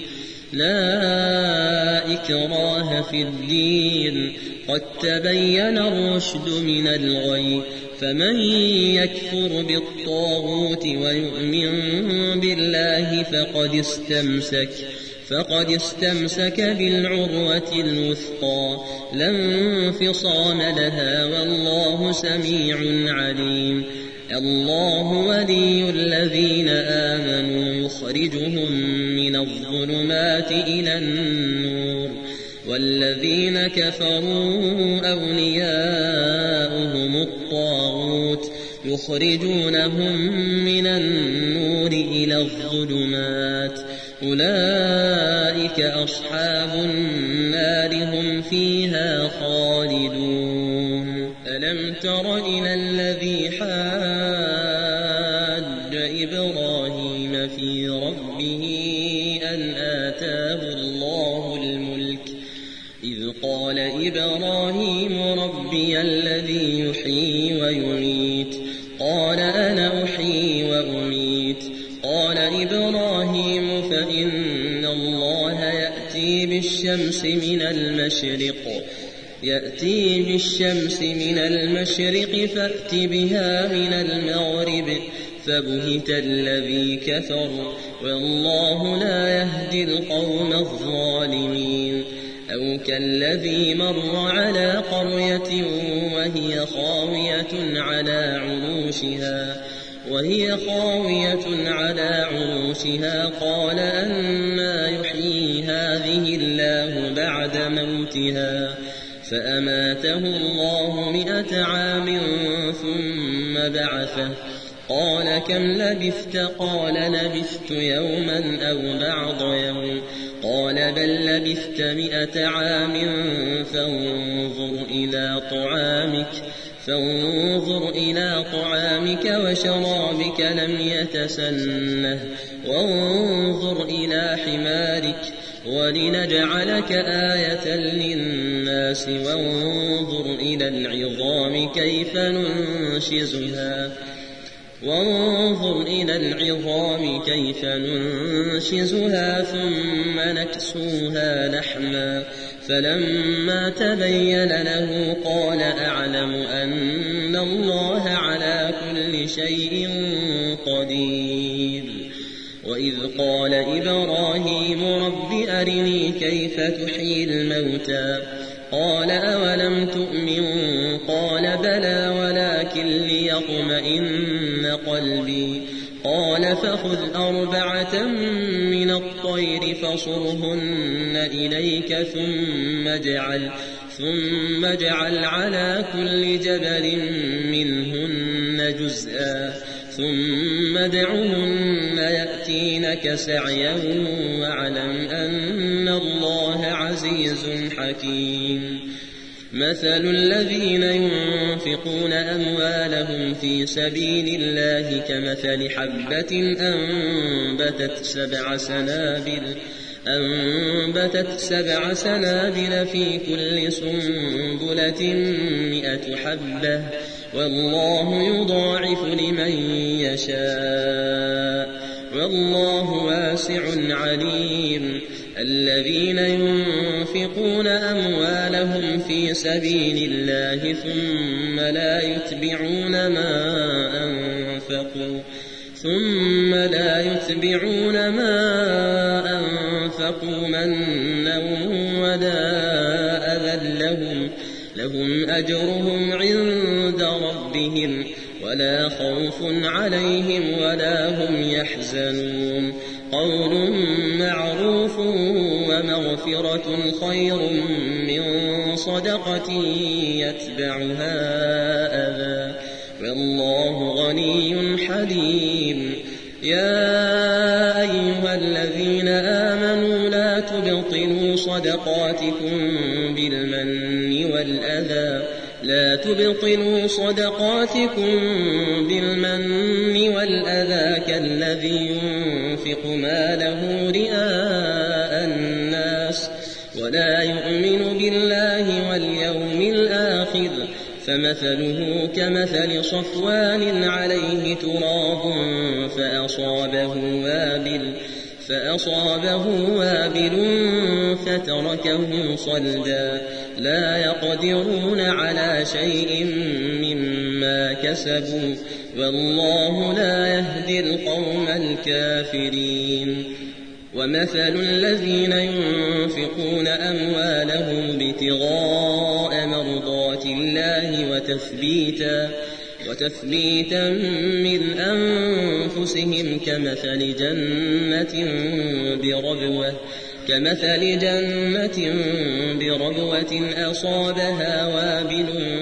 لا إكراه في الدين قد تبين الرشد من الغي فمن يكفر بالطاغوت ويؤمن بالله فقد استمسك بالعروة الوثقى لا انفصام لها والله سميع عليم. الله ولي الذين آمنوا يخرجهم من الظلمات إلى النور والذين كفروا أولياؤهم الطاغوت يخرجونهم من النور إلى الظلمات أولئك أصحاب النار هم فيها خالدون. ألم تر إلى الذي حاج إبراهيم في ربه أن آتاه الله الملك إذ قال إبراهيم ربي الذي يحيي ويميت قال أنا أحيي وأميت قال إبراهيم فإن الله يأتي بالشمس من المشرق فأت بها من المغرب فبهت الذي كفر والله لا يهدي القوم الظالمين. أو كالذي مر على قرية وهي خاوية على عروشها قال أنى يحيي هذه الله بعد موتها فأماته الله 100 عام ثم بعثه قال كم لبثت قال لبثت يوما أو بعض يوم قال بل لبثت 100 عام فانظر إلى طعامك وشرابك لم يتسنه وانظر إلى حمارك ولنجعلك آية للناس وانظر إلى العظام كيف ننشزها ثم نكسوها لحما فلما تبين له قال أعلم أن الله على كل شيء قدير. وإذ قال إبراهيم رب أرني كيف تحيي الموتى قال أولم تؤمن قال بلى ولكن ليطمئن قلبي قال فخذ 4 من الطير فصرهن إليك ثم اجعل على كل جبل منهن جزءا ثم ادعهن يأتينك سعيا واعلم أن الله عزيز حكيم. مثل الذين ينفقون أموالهم في سبيل الله كمثل حبة أنبتت 7 سنابل في كل سنبلة 100 حبة والله يضاعف لمن يشاء والله واسع عليم. الذين ينفقون أموالهم في سبيل الله ثم لا يتبعون ما أنفقوا منا ولا أذى لهم أجرهم عند ربهم ولا خوف عليهم ولا هم يحزنون قول معروف ومغفرة خير من صدقة يتبعها أذى والله غني حليم يا أيها الذين آمنوا لا تبطلوا صدقاتكم بالمن والأذى كالذي ينفق ماله رئاء الناس ولا يؤمن بالله واليوم الآخر فمثله كمثل صفوان عليه تراب فأصابه وابل فتركه صلدا لا يقدرون على شيء مما كسبوا والله لا يهدي القوم الكافرين ومثل الذين ينفقون أموالهم ابتغاء مرضات الله وتثبيتا من أنفسهم كمثل جنة بربوة أصابها وابل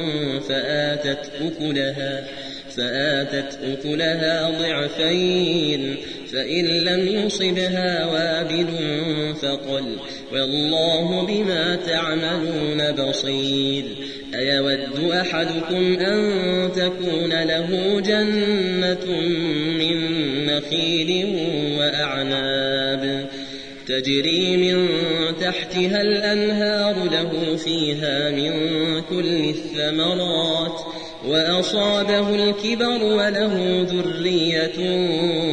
فآتت أكلها ضعفين فإن لم يصبها وابل فقل والله بما تعملون بصير أيود أحدكم أن تكون له جنة من نخيل وأعناب تجري من تحتها الأنهار له فيها من كل الثمرات وأصابه الكبر وله ذرية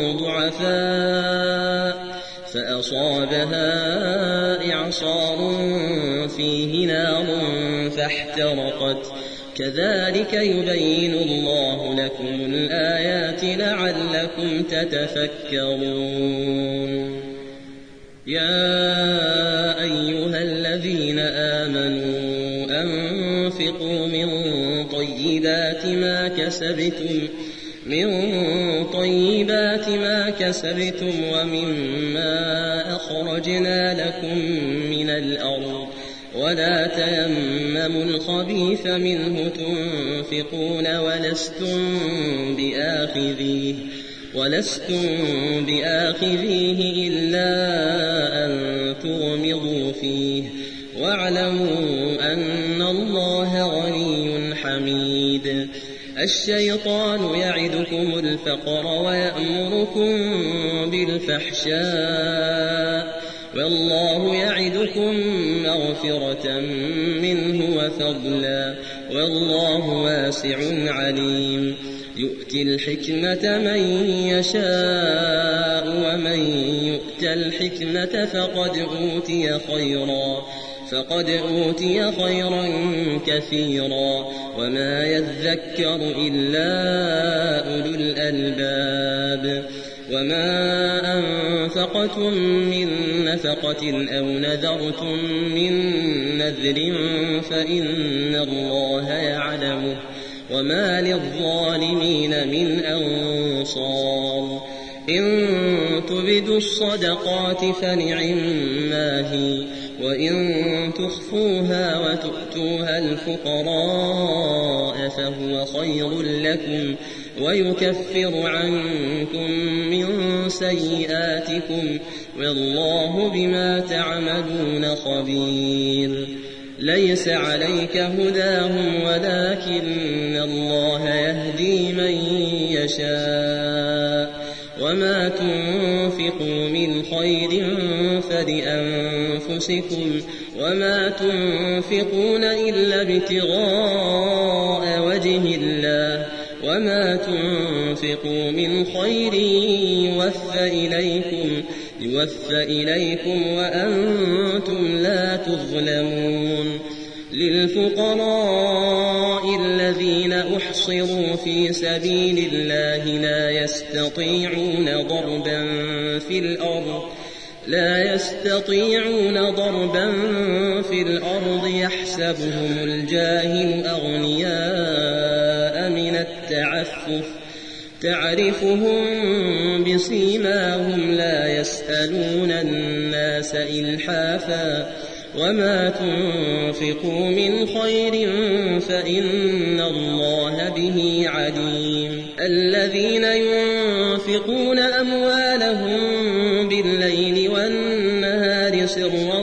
ضعفاء فأصابها إعصار فيه نار فاحترقت كذلك يبين الله لكم الآيات لعلكم تتفكرون يا أيها الذين آمنوا أنفقوا من طيبات ما كسبتم ومما أخرجنا لكم من الأرض ولا تيمموا الخبيث منه تنفقون ولستم بآخذيه إلا أن تغمضوا فيه واعلموا أن الله غني حميد الشيطان يعدكم الفقر ويأمركم بالفحشاء والله يعدكم مغفرة منه وفضلا والله واسع عليم يؤتي الحكمة من يشاء ومن يؤت الحكمة فقد أوتي خيرا كثيرا وما يذكر إلا أولو الألباب وما أنفقتم من نفقة أو نذرتم من نذر فإن الله يعلمه وما للظالمين من أنصار إن تبدوا الصدقات فنعما هي وإن تخفوها وتؤتوها الفقراء فهو خير لكم ويكفر عنكم من سيئاتكم والله بما تعملون خبير ليس عليك هداهم ولكن الله يهدي من يشاء وما تنفقوا من خير فلأنفسكم وما تنفقون إلا ابتغاء وجه الله وما تنفقوا من خير يوفى إليكم وأنتم لا تظلمون للفقراء الذين أحصروا في سبيل الله لا يستطيعون ضربا في الأرض يحسبهم الجاهل أغنياء من التعفف تعرفهم بسيماهم لا يسألون الناس إلحافا وما تنفقوا من خير فإن الله به عليم الذين ينفقون أموالهم بالليل والنهار سرا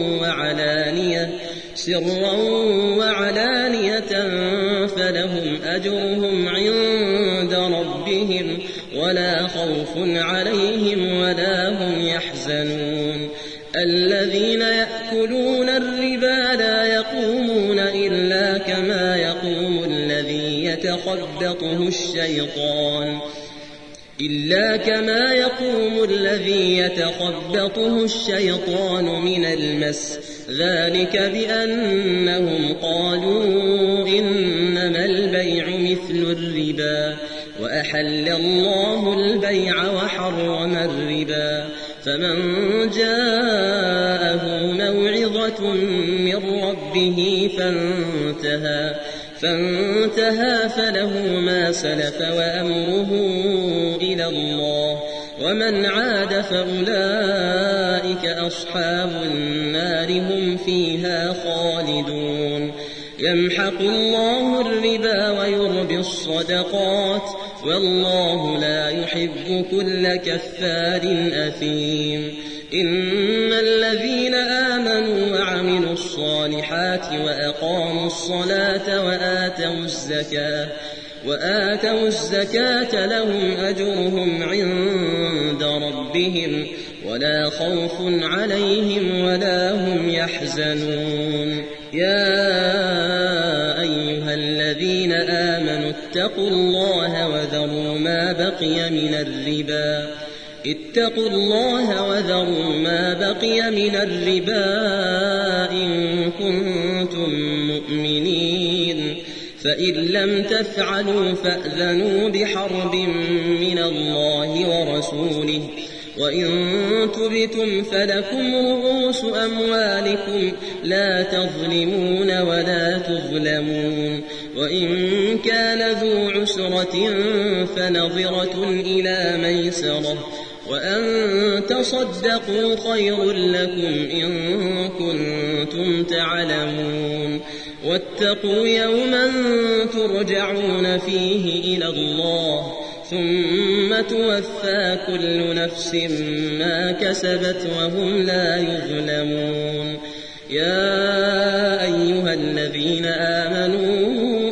وعلانية فلهم أجرهم عند ربهم ولا خوف عليهم ولا هم يحزنون الذين يأكلون الربا لا يقومون إلا كما يقوم الذي يتخبطه الشيطان من المس ذلك بأنهم قالوا إنما البيع مثل الربا وأحل الله البيع وحرم الربا فمن جاءه موعظة من ربه فانتهى فله ما سلف وأمره إلى الله ومن عاد فأولئك أصحاب النار هم فيها خالدون يمحق الله الربا ويربي الصدقات والله لا يحب كل كفار أثيم إن الذين آمنوا وعملوا الصالحات وأقاموا الصلاة وآتوا الزكاة لهم أجرهم عند ربهم ولا خوف عليهم ولا هم يحزنون يا أيها الذين آمنوا اتقوا الله وذروا ما بقي من الربا إن كنتم مؤمنين فإن لم تفعلوا فأذنوا بحرب من الله ورسوله وإن تبتم فلكم رؤوس أموالكم لا تظلمون ولا تظلمون وإن كان ذو عسرة فنظرة إلى ميسرة وأن تصدقوا خير لكم إن كنتم تعلمون واتقوا يوما ترجعون فيه إلى الله ثم توفى كل نفس ما كسبت وهم لا يظلمون يا أيها الذين آمنوا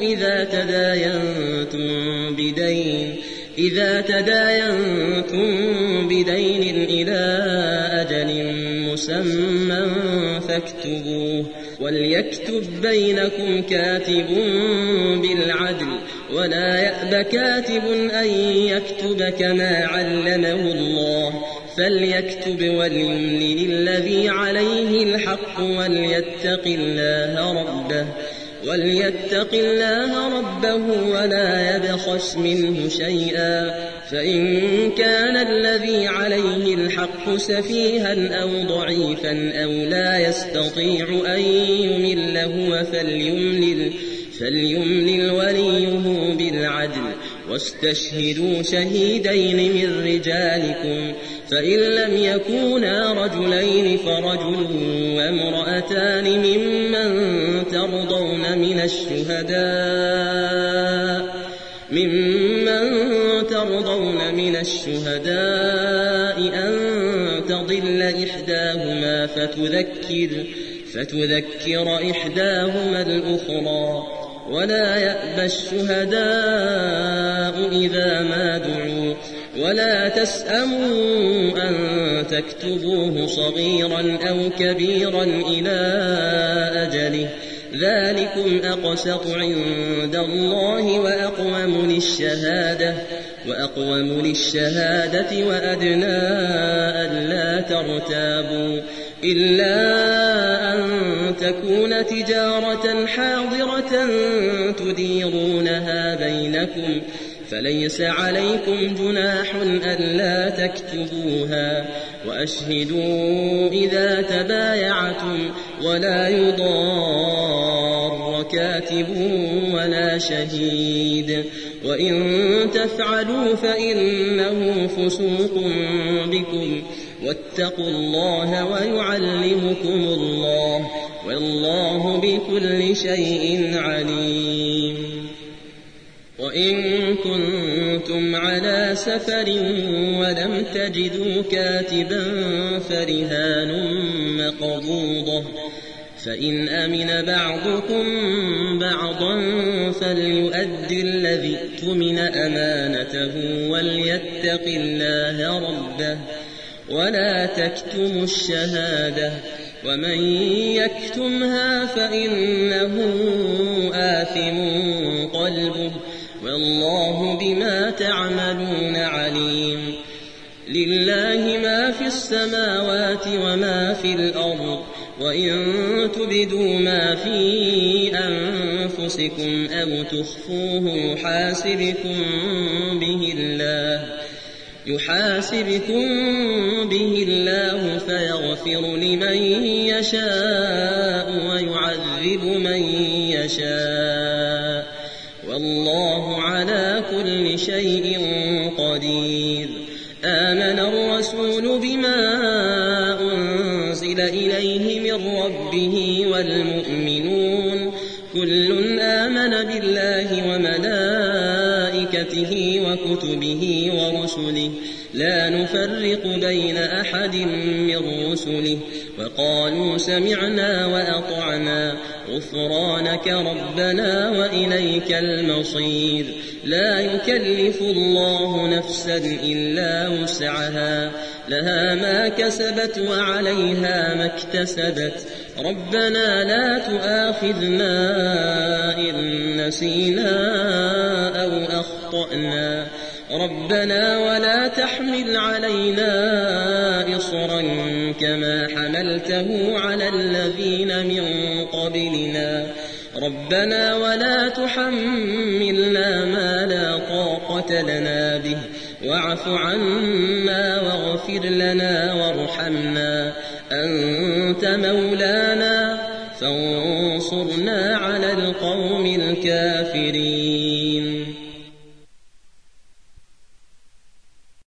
إذا تداينتم بدين إلى أجل مسمى فاكتبوه وليكتب بينكم كاتب بالعدل ولا يأب كاتب أن يكتب كما علمه الله فليكتب وليملل الذي عليه الحق وليتق الله ربه ولا يبخس منه شيئا فإن كان الذي عليه الحق سفيها أو ضعيفا أو لا يستطيع أن يمل هو فليملل وليه بالعدل واستشهدوا شهيدين من رجالكم فإن لم يكونا رجلين فرجل وامرأتان ممن ترضون من الشهداء أن تضل إحداهما فتذكر إحداهما الأخرى ولا يأبى الشهداء إذا ما دعوا ولا تسأموا أن تكتبوه صغيرا أو كبيرا إلى أجله ذلكم أقسط عند الله وأقوم للشهادة وأدنى ألا ترتابوا إلا أن تكون تجارة حاضرة تديرونها بينكم فليس عليكم جناح ألا تكتبوها وأشهدوا إذا تبايعتم ولا يضار كاتب ولا شهيد وإن تفعلوا فإنه فسوق بكم واتقوا الله ويعلمكم الله والله بكل شيء عليم. وإن كنتم على سفر ولم تجدوا كاتبا فرهان مقبوضة فإن أمن بعضكم بعضا فليؤدي الذي اؤتمن أمانته وليتق الله ربه ولا تكتموا الشهادة ومن يكتمها فإنه آثم قلبه والله بما تعملون عليم. لله ما في السماوات وما في الأرض وإن تبدوا ما في أنفسكم أو تخفوه يحاسبكم به الله فيغفر لمن يشاء ويعذب من يشاء والله على كل شيء قدير. آمن الرسول بما أنزل إليه من ربه والمؤمنون كل آمن بالله وملائكته وكتبه ورسله لا نفرق بين أحد من رسله وقالوا سمعنا وأطعنا غفرانك ربنا وإليك المصير. لا يكلف الله نفسا إلا وسعها لها ما كسبت وعليها ما اكتسبت ربنا لا تؤاخذنا إن نسينا أو أخطأنا ربنا ولا تحمل علينا إصرا كما حملته على الذين من قبلنا ربنا ولا تحملنا ما لا طاقة لنا به واعف عنا واغفر لنا وارحمنا أنت مولانا فانصرنا على القوم الكافرين.